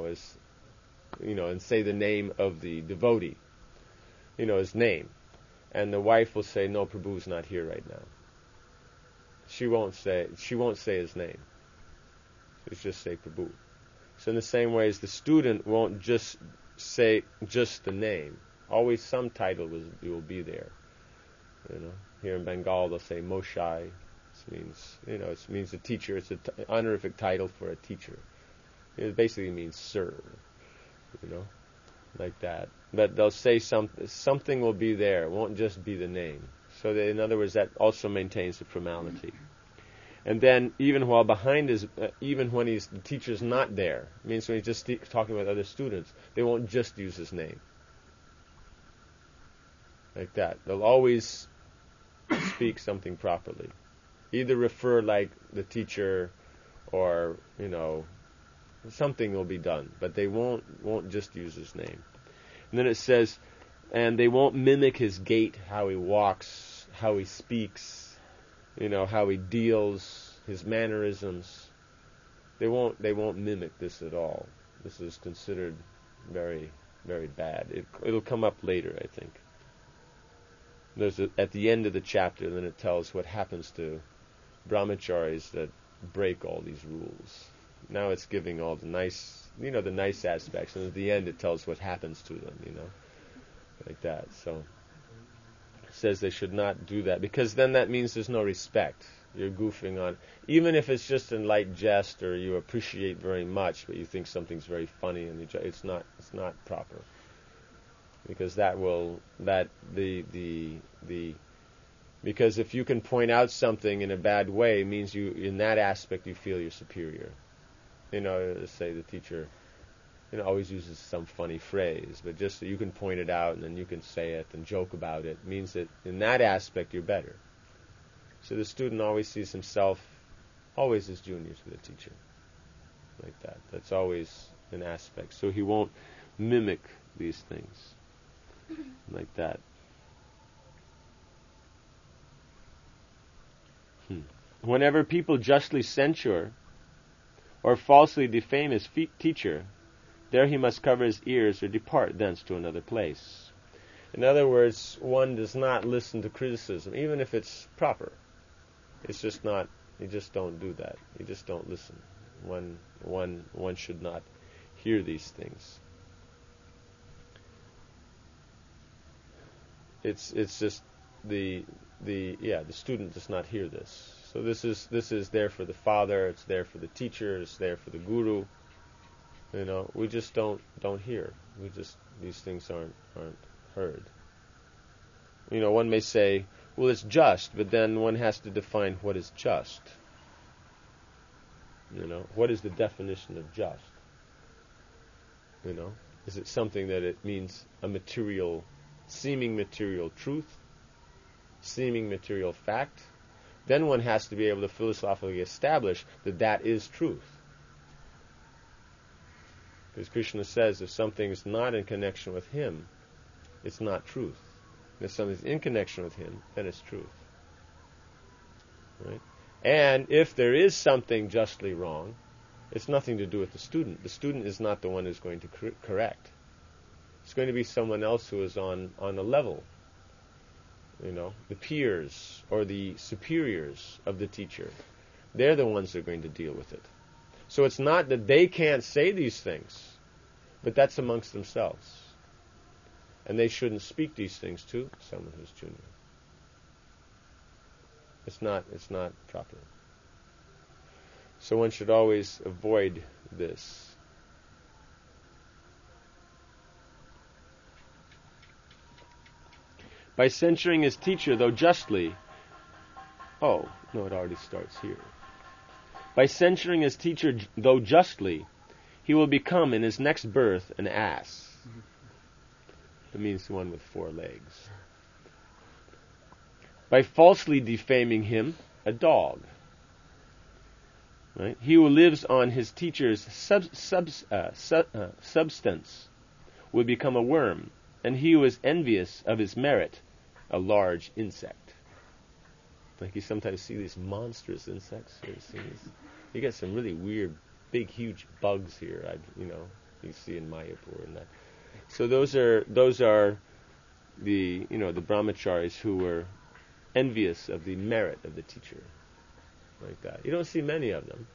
say the name of the devotee, his name, and the wife will say, "No, Prabhu's not here right now." She won't say his name. She'll just say Prabhu. So in the same way as the student won't just say just the name. Always some title will be there. Here in Bengal they'll say Moshai. It means the teacher. It's an honorific title for a teacher. It basically means sir, like that. But they'll say something will be there. It won't just be the name. So that, in other words, that also maintains the formality. And then even while behind even when the teacher's not there, means when he's just talking with other students, they won't just use his name. Like that. They'll always speak something properly. Either refer like the teacher, or something will be done, but they won't just use his name. And then it says, and they won't mimic his gait, how he walks, how he speaks, how he deals, his mannerisms. They won't mimic this at all. This is considered very, very bad. It'll come up later, I think. There's at the end of the chapter, then it tells what happens to brahmacharis that break all these rules. Now it's giving all the nice, the nice aspects, and at the end it tells what happens to them, like that. So it says they should not do that, because then that means there's no respect. You're goofing on, even if it's just in light jest or you appreciate very much, but you think something's very funny, and it's not proper, because because if you can point out something in a bad way, it means in that aspect you feel you're superior. Say the teacher, always uses some funny phrase, but just so you can point it out and then you can say it and joke about it, means that in that aspect you're better. So the student always sees himself always as junior to the teacher, like that. That's always an aspect. So he won't mimic these things like that. Whenever people justly censure or falsely defame his teacher, there he must cover his ears or depart thence to another place. In other words, one does not listen to criticism, even if it's proper. It's just not. You just don't do that. You just don't listen. One should not hear these things. It's just the student does not hear this. So this is there for the father. It's there for the teacher. It's there for the guru. We just don't hear. These things aren't heard. One may say, well, it's just, but then one has to define what is just. What is the definition of just? Is it something that it means a seeming material truth, seeming material fact? Then one has to be able to philosophically establish that is truth. Because Krishna says if something is not in connection with him, it's not truth. If something is in connection with him, then it's truth. Right? And if there is something justly wrong, it's nothing to do with the student. The student is not the one who's going to correct. It's going to be someone else who is on a level. The peers or the superiors of the teacher. They're the ones who are going to deal with it. So it's not that they can't say these things, but that's amongst themselves. And they shouldn't speak these things to someone who's junior. It's not proper. So one should always avoid this. By censuring his teacher, though justly... Oh, no, it already starts here. By censuring his teacher, though justly, he will become in his next birth an ass. It means one with 4 legs. By falsely defaming him, a dog. Right? He who lives on his teacher's substance will become a worm, and he who is envious of his merit, a large insect. Like you sometimes see these monstrous insects. You get some really weird, big, huge bugs here. You see in Mayapur and that. So those are the the brahmacharis who were envious of the merit of the teacher, like that. You don't see many of them,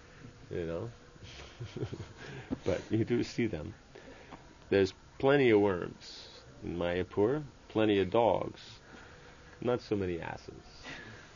but you do see them. There's plenty of worms in Mayapur, plenty of dogs, not so many asses,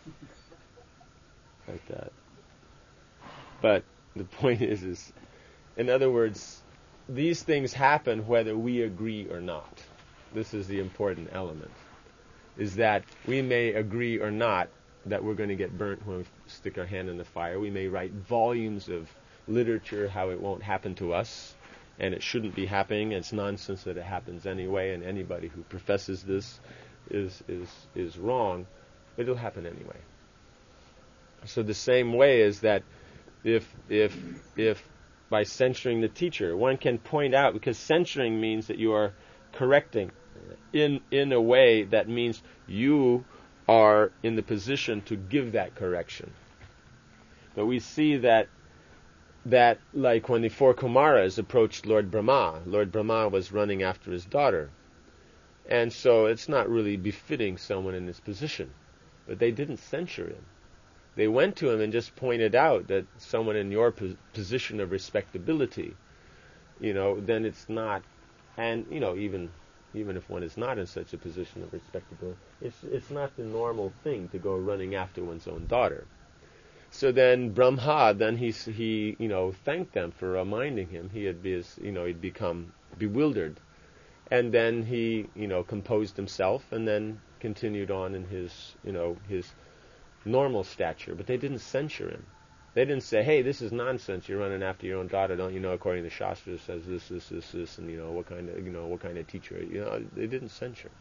like that. But the point is In other words, these things happen whether we agree or not. This is the important element, is that we may agree or not that we're going to get burnt when we stick our hand in the fire. We may write volumes of literature how it won't happen to us, and it shouldn't be happening. It's nonsense that it happens anyway, and anybody who professes this is wrong. It'll happen anyway. So the same way is that if by censuring the teacher, one can point out, because censuring means that you are correcting in a way that means you are in the position to give that correction. But we see that like when the four Kumaras approached Lord Brahma was running after his daughter. And so it's not really befitting someone in this position. But they didn't censure him. They went to him and just pointed out that someone in your position of respectability, then it's not, and even if one is not in such a position of respectability, it's not the normal thing to go running after one's own daughter. So then Brahma, he thanked them for reminding him. He'd become bewildered, and then he composed himself and then continued on in his normal stature. But they didn't censure him. They didn't say, "Hey, this is nonsense. You're running after your own daughter. Don't you know? According to the Shastra, it says this, and what kind of teacher." They didn't censure.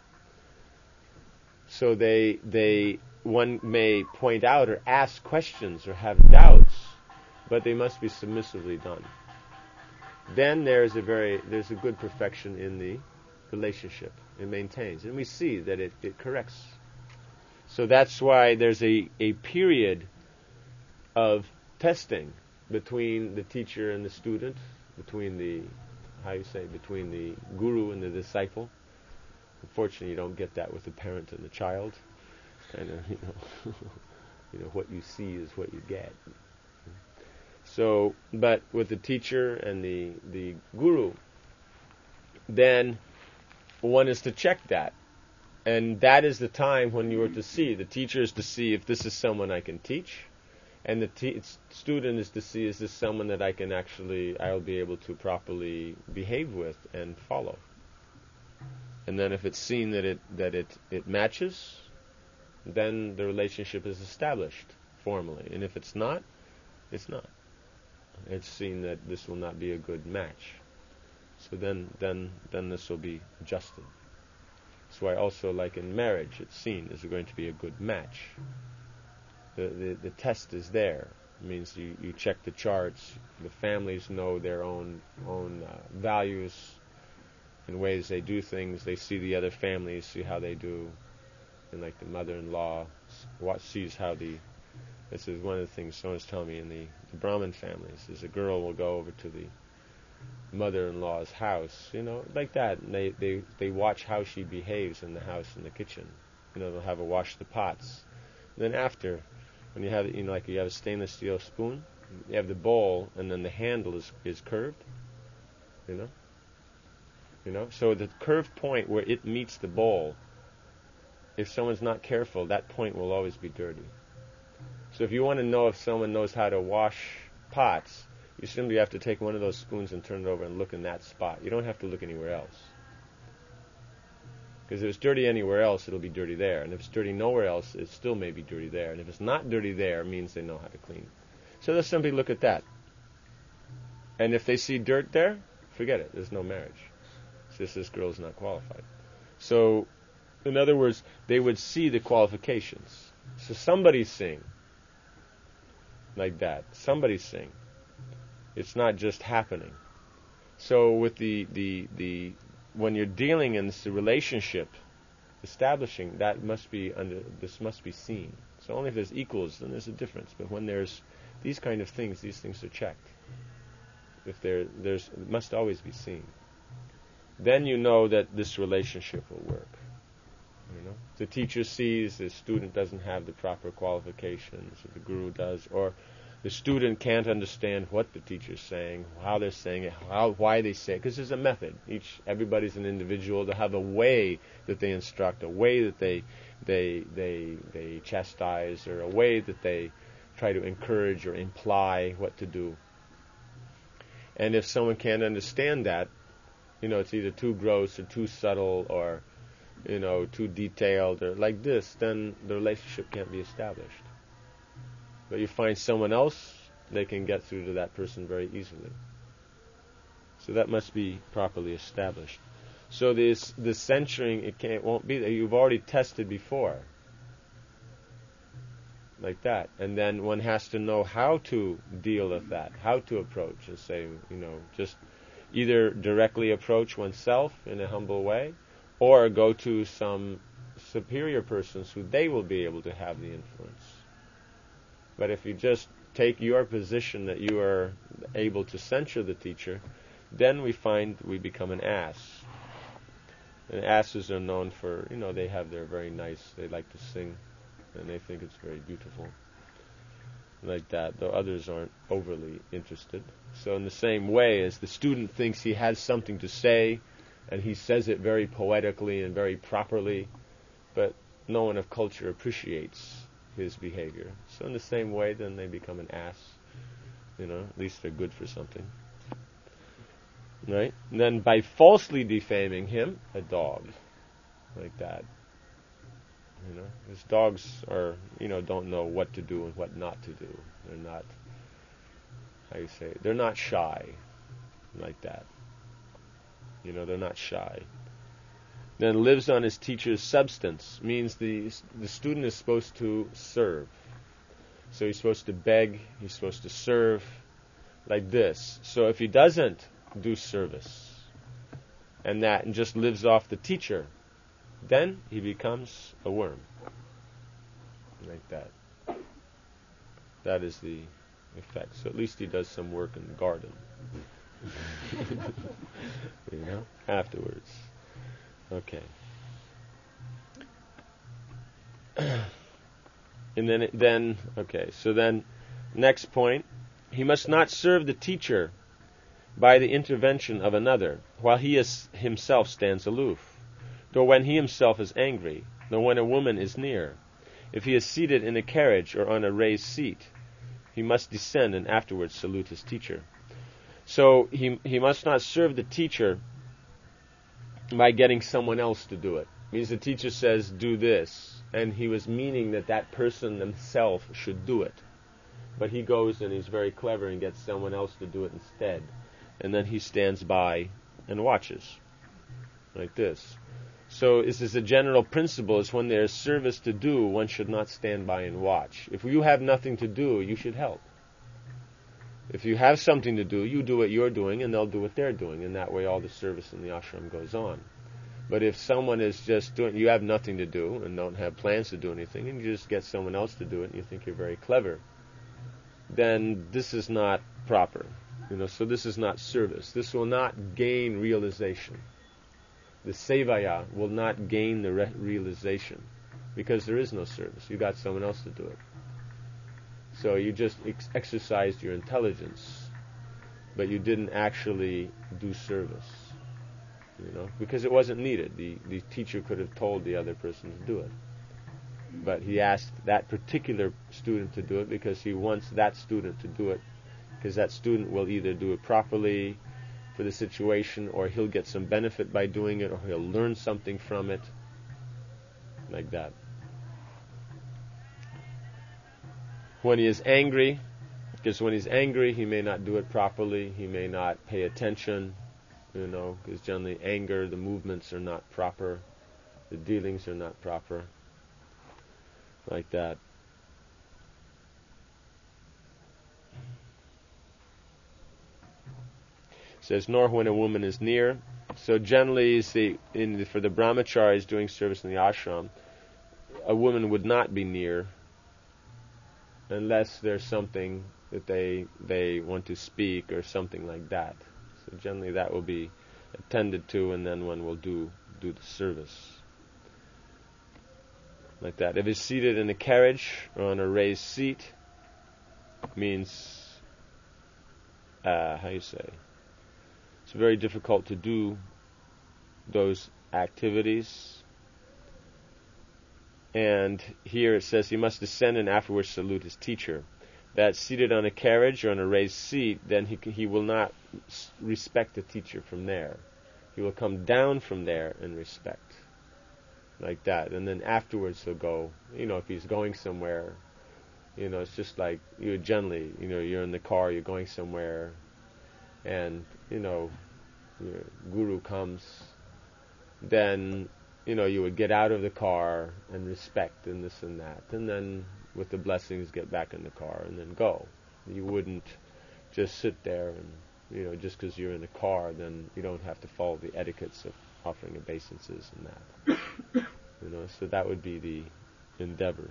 So one may point out or ask questions or have doubts, but they must be submissively done. Then there's a good perfection in the relationship. It maintains, and we see that it corrects. So that's why there's a period of testing between the teacher and the student, between the guru and the disciple. Unfortunately, you don't get that with the parent and the child. It's kind of, what you see is what you get. So, but with the teacher and the guru, then one is to check that. And that is the time when you are to see. The teacher is to see if this is someone I can teach, and the student is to see, is this someone that I'll be able to properly behave with and follow. And then if it's seen that it matches, then the relationship is established formally. And if it's not, it's not. It's seen that this will not be a good match. So then this will be adjusted. That's why also, like in marriage, it's seen is going to be a good match. The test is there. It means you check the charts. The families know their own values and ways they do things. They see the other families, see how they do, and like the mother-in-law sees how this is one of the things someone's telling me in the Brahmin families, is a girl will go over to the mother-in-law's house, like that, and they watch how she behaves in the house, in the kitchen. They'll have her wash the pots. And then after, when you have like you have a stainless steel spoon, you have the bowl, and then the handle is curved, so the curved point where it meets the bowl, if someone's not careful, that point will always be dirty. So if you want to know if someone knows how to wash pots, you simply have to take one of those spoons and turn it over and look in that spot. You don't have to look anywhere else. Because if it's dirty anywhere else, it'll be dirty there. And if it's dirty nowhere else, it still may be dirty there. And if it's not dirty there, it means they know how to clean. So they'll simply look at that. And if they see dirt there, forget it. There's no marriage. It's just this girl's not qualified. So, in other words, they would see the qualifications. So somebody's seeing. Like that. Somebody's seeing. It's not just happening. So with the when you're dealing in this relationship, establishing that this must be seen. So only if there's equals, then there's a difference. But when there's these kind of things, these things are checked. If there's it must always be seen. Then you know that this relationship will work. The teacher sees the student doesn't have the proper qualifications, or the guru does, or the student can't understand what the teacher's saying, how they're saying it, why they say it, because there's a method. Everybody's an individual. They have a way that they instruct, a way that they chastise, or a way that they try to encourage or imply what to do. And if someone can't understand that, it's either too gross or too subtle or, too detailed or like this, then the relationship can't be established. But you find someone else, they can get through to that person very easily. So that must be properly established. So the censuring, it won't be that you've already tested before, like that, and then one has to know how to deal with that, how to approach, and say, just either directly approach oneself in a humble way, or go to some superior persons who they will be able to have the influence. But if you just take your position that you are able to censure the teacher, then we find we become an ass. And asses are known for, they have their very nice, they like to sing, and they think it's very beautiful. Like that, though others aren't overly interested. So in the same way as the student thinks he has something to say, and he says it very poetically and very properly, but no one of culture appreciates his behavior. So in the same way, then they become an ass. At least they're good for something. Right? And then by falsely defaming him, a dog. Like that. Because dogs are, don't know what to do and what not to do. They're not, they're not shy. Like that. They're not shy. Then lives on his teacher's substance, means the student is supposed to serve. So he's supposed to beg, he's supposed to serve, like this. So if he doesn't do service, and just lives off the teacher, then he becomes a worm. Like that. That is the effect. So at least he does some work in the garden. Afterwards. Okay. And then next point, he must not serve the teacher by the intervention of another, while he himself stands aloof, nor when he himself is angry, nor when a woman is near. If he is seated in a carriage or on a raised seat, he must descend and afterwards salute his teacher. So he must not serve the teacher by getting someone else to do it. It means the teacher says, do this, and he was meaning that person themselves should do it. But he goes and he's very clever and gets someone else to do it instead. And then he stands by and watches. Like this. So this is a general principle, is when there is service to do, one should not stand by and watch. If you have nothing to do, you should help. If you have something to do, you do what you're doing and they'll do what they're doing, and that way all the service in the ashram goes on. But if someone is just doing, you have nothing to do and don't have plans to do anything, and you just get someone else to do it and you think you're very clever, then this is not proper. So this is not service. This will not gain realization. The sevaya will not gain the realization because there is no service. You got someone else to do it. So you just exercised your intelligence, but you didn't actually do service. Because it wasn't needed. The teacher could have told the other person to do it. But he asked that particular student to do it because he wants that student to do it, because that student will either do it properly for the situation, or he'll get some benefit by doing it, or he'll learn something from it. Like that. When he is angry, because when he's angry he may not do it properly, he may not pay attention, because generally anger, the movements are not proper, the dealings are not proper. Like that. It says, nor when a woman is near. So generally, for the brahmacharis doing service in the ashram, a woman would not be near unless there's something that they want to speak or something like that. So generally that will be attended to, and then one will do the service. Like that. If he's seated in a carriage or on a raised seat, means, it's very difficult to do those activities. And here it says he must descend and afterwards salute his teacher. That seated on a carriage or on a raised seat, then he will not respect the teacher from there. He will come down from there and respect, like that. And then afterwards he'll go, if he's going somewhere, it's just like you gently, you're in the car, you're going somewhere, and, your guru comes, then, you would get out of the car and respect and this and that. And then with the blessings get back in the car and then go. You wouldn't just sit there and, just because you're in the car, then you don't have to follow the etiquettes of offering obeisances and that. So that would be the endeavor.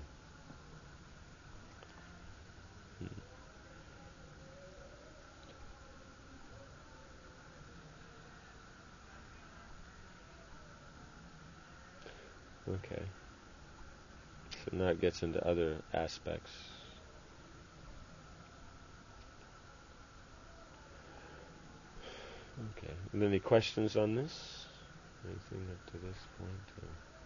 Okay. So now it gets into other aspects. Okay. And any questions on this? Anything up to this point?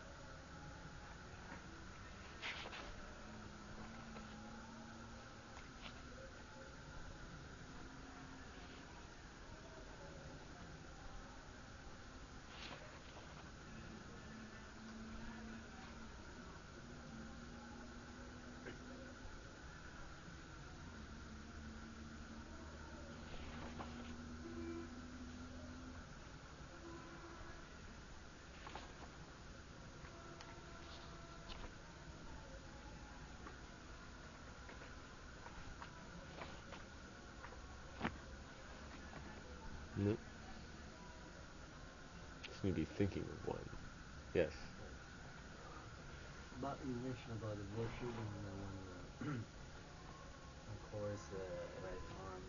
No. Just need to be thinking of one. Yes. But you mentioned about the worship and when of course right arm.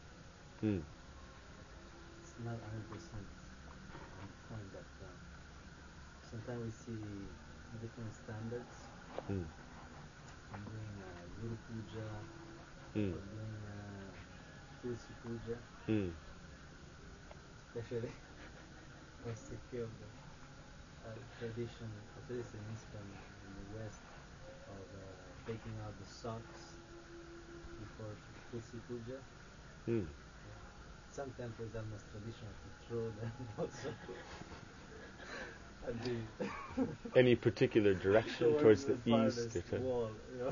It's not 100% on point, but sometimes we see different standards. I'm doing Guru Puja or doing Tulsi Puja, especially what's the key of the tradition, at least in ISKCON in the West, of taking out the socks before Tulsi Puja. Some temples have this tradition to throw them also. Any particular direction towards the east? Wall,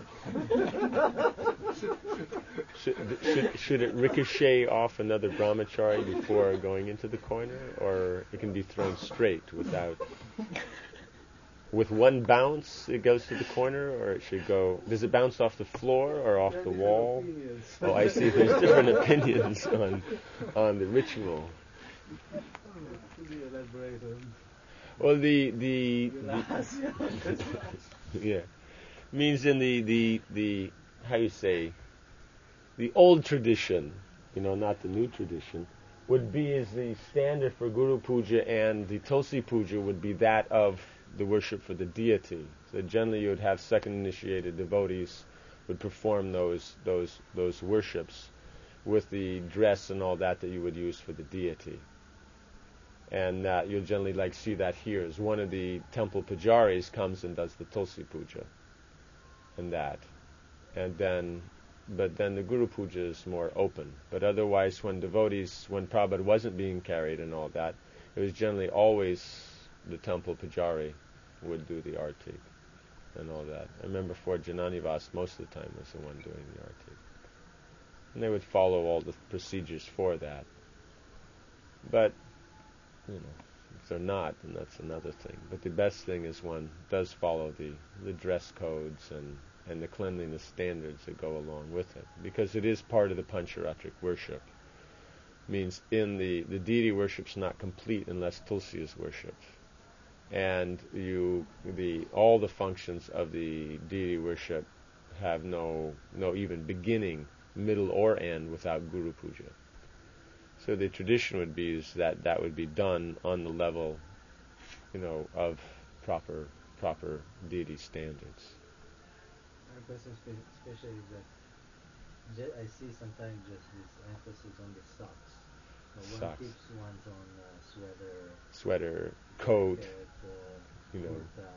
should it ricochet off another brahmachari before going into the corner, or it can be thrown straight without? With one bounce, it goes to the corner, or it should go? Does it bounce off the floor or off the wall? Oh, I see. There's different opinions on the ritual. Well, the yeah, means in the how you say, the old tradition, not the new tradition, would be as the standard for Guru Puja, and the Tulsi Puja would be that of the worship for the deity. So generally, you would have second initiated devotees would perform those worships with the dress and all that you would use for the deity. And you'll generally see that here as one of the temple pujaris comes and does the Tulsi Puja and that. But then the Guru Puja is more open. But otherwise, when Prabhupada wasn't being carried and all that, it was generally always the temple pujari would do the arti and all that. I remember for Jananivas, most of the time was the one doing the arti. And they would follow all the procedures for that. But if they're not, then that's another thing. But the best thing is one does follow the dress codes and the cleanliness standards that go along with it, because it is part of the Pancharatric worship. Means in the deity worship's not complete unless Tulsi is worshipped, and all the functions of the deity worship have no even beginning, middle, or end without Guru Puja. So the tradition would be is that would be done on the level, of proper deity standards. My question especially is that I see sometimes just this emphasis on the socks. One keeps one's on sweater, coat, jacket,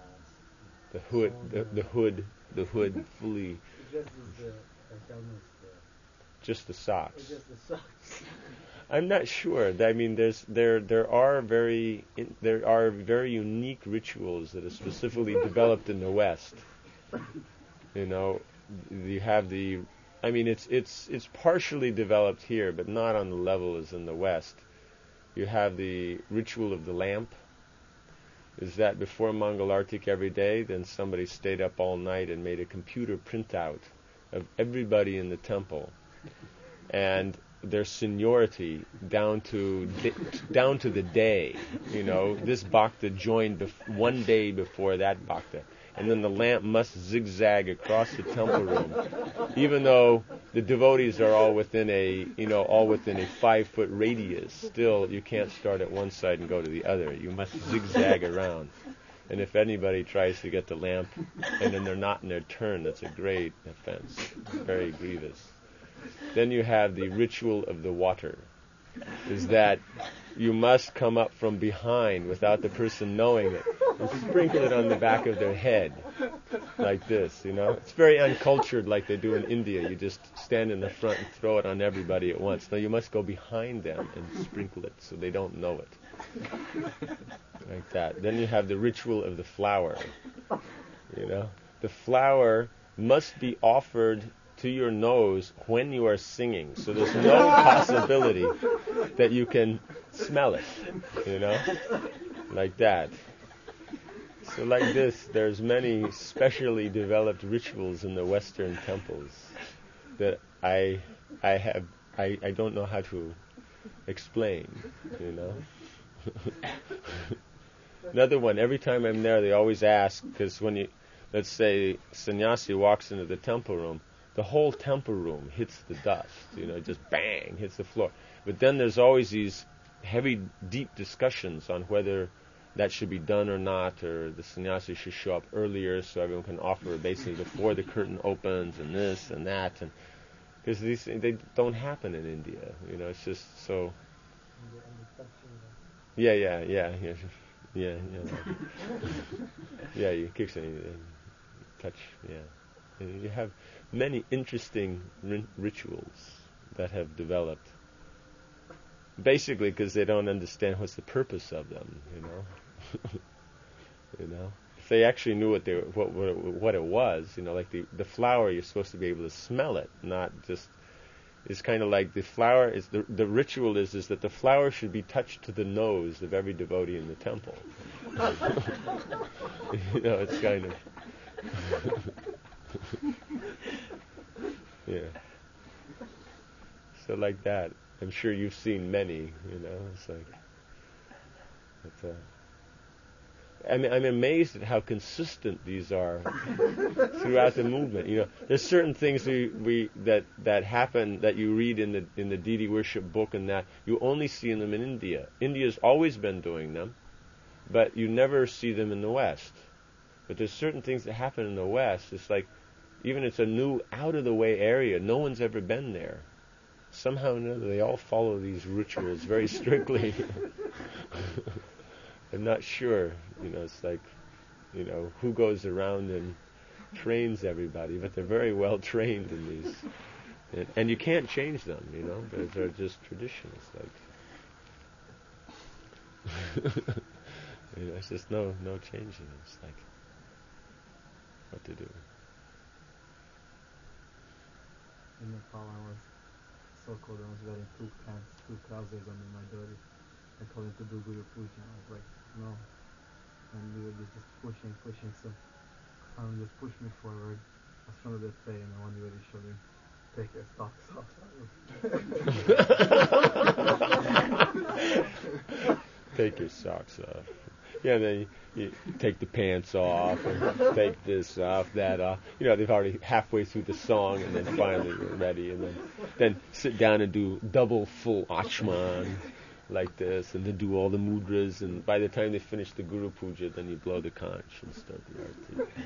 the hood fully. Just is almost just the socks. Just the socks. I'm not sure. I mean, there are very unique rituals that are specifically developed in the West. You know, you have the. I mean, it's partially developed here, but not on the level as in the West. You have the ritual of the lamp. Is that before Mangalartik every day, then somebody stayed up all night and made a computer printout of everybody in the temple, and their seniority down to the day. You know, this bhakta joined one day before that bhakta, and then the lamp must zigzag across the temple room, even though the devotees are all within a 5-foot radius. Still, you can't start at one side and go to the other. You must zigzag around. And if anybody tries to get the lamp and then they're not in their turn, that's a great offense, very grievous. Then you have the ritual of the water, is that you must come up from behind without the person knowing it and sprinkle it on the back of their head like this, you know. It's very uncultured like they do in India. You just stand in the front and throw it on everybody at once. No, you must go behind them and sprinkle it so they don't know it. Like that. Then you have the ritual of the flower, you know. The flower must be offered to your nose when you are singing. So there's no possibility that you can smell it, you know, like that. So like this, there's many specially developed rituals in the Western temples that I don't know how to explain, you know. Another one, every time I'm there, they always ask, because when let's say, sannyasi walks into the temple room, the whole temple room hits the dust, you know, just bang, hits the floor. But then there's always these heavy, deep discussions on whether that should be done or not, or the sannyasi should show up earlier so everyone can offer basically before the curtain opens, and this and that, and because these they don't happen in India, you know. It's just so. Yeah. Yeah, you kick something, touch, yeah. And you have many interesting rituals that have developed, basically because they don't understand what's the purpose of them, you know. You know, if they actually knew what it was, you know, like the flower, you're supposed to be able to smell it, not just. It's kind of like the flower is the ritual is that the flower should be touched to the nose of every devotee in the temple. You know, it's kind of yeah. So like that, I'm sure you've seen many. You know, it's like. But, I'm amazed at how consistent these are throughout the movement. You know, there's certain things that happen that you read in the deity worship book, and that you only see them in India. India's always been doing them, but you never see them in the West. But there's certain things that happen in the West. It's like, even it's a new, out of the way area. No one's ever been there. Somehow or another, they all follow these rituals very strictly. I'm not sure, you know, it's like, you know, who goes around and trains everybody, but they're very well trained in these. And you can't change them, you know, they're just traditions, like, you know, it's just no changing. It's like, what to do. In Nepal, I was so cold, I was wearing two trousers under my body. I told him to do Guru Puja. I was like, no. And we were just pushing. So just pushed me forward. I was trying to pray, and I wanted to show him, take your socks off. Take your socks off. Yeah, then you take the pants off, and take this off, that off. You know, they've already halfway through the song, and then finally you're ready, and then sit down and do double full Achman. Like this, and then do all the mudras, and by the time they finish the Guru Puja, then you blow the conch and start the arti.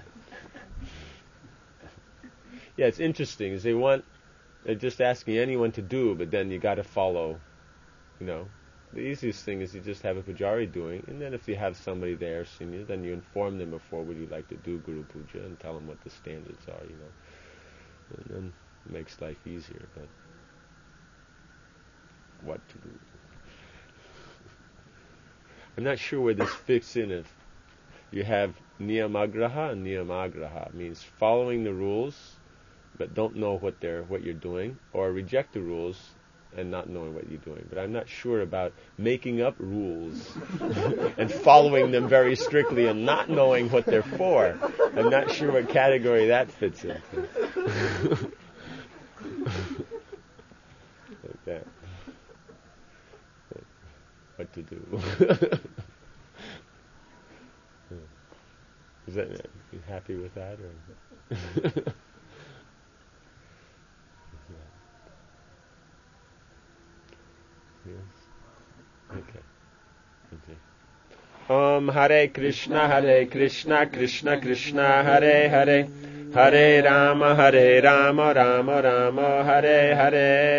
Yeah, it's interesting, is they're just asking anyone to do, but then you got to follow, you know. The easiest thing is you just have a pujari doing, and then if you have somebody there, senior, then you inform them before, would you like to do Guru Puja, and tell them what the standards are, you know. And then it makes life easier, but what to do. I'm not sure where this fits in. If you have niyamagraha and niyamagraha, means following the rules but don't know what you're doing, or reject the rules and not knowing what you're doing. But I'm not sure about making up rules and following them very strictly and not knowing what they're for. I'm not sure what category that fits into. Like that. What to do? Is that, you happy with that, or? Yes. Okay. Hare Krishna, Krishna Krishna, Hare Hare, Hare Rama, Rama Rama, Hare Hare.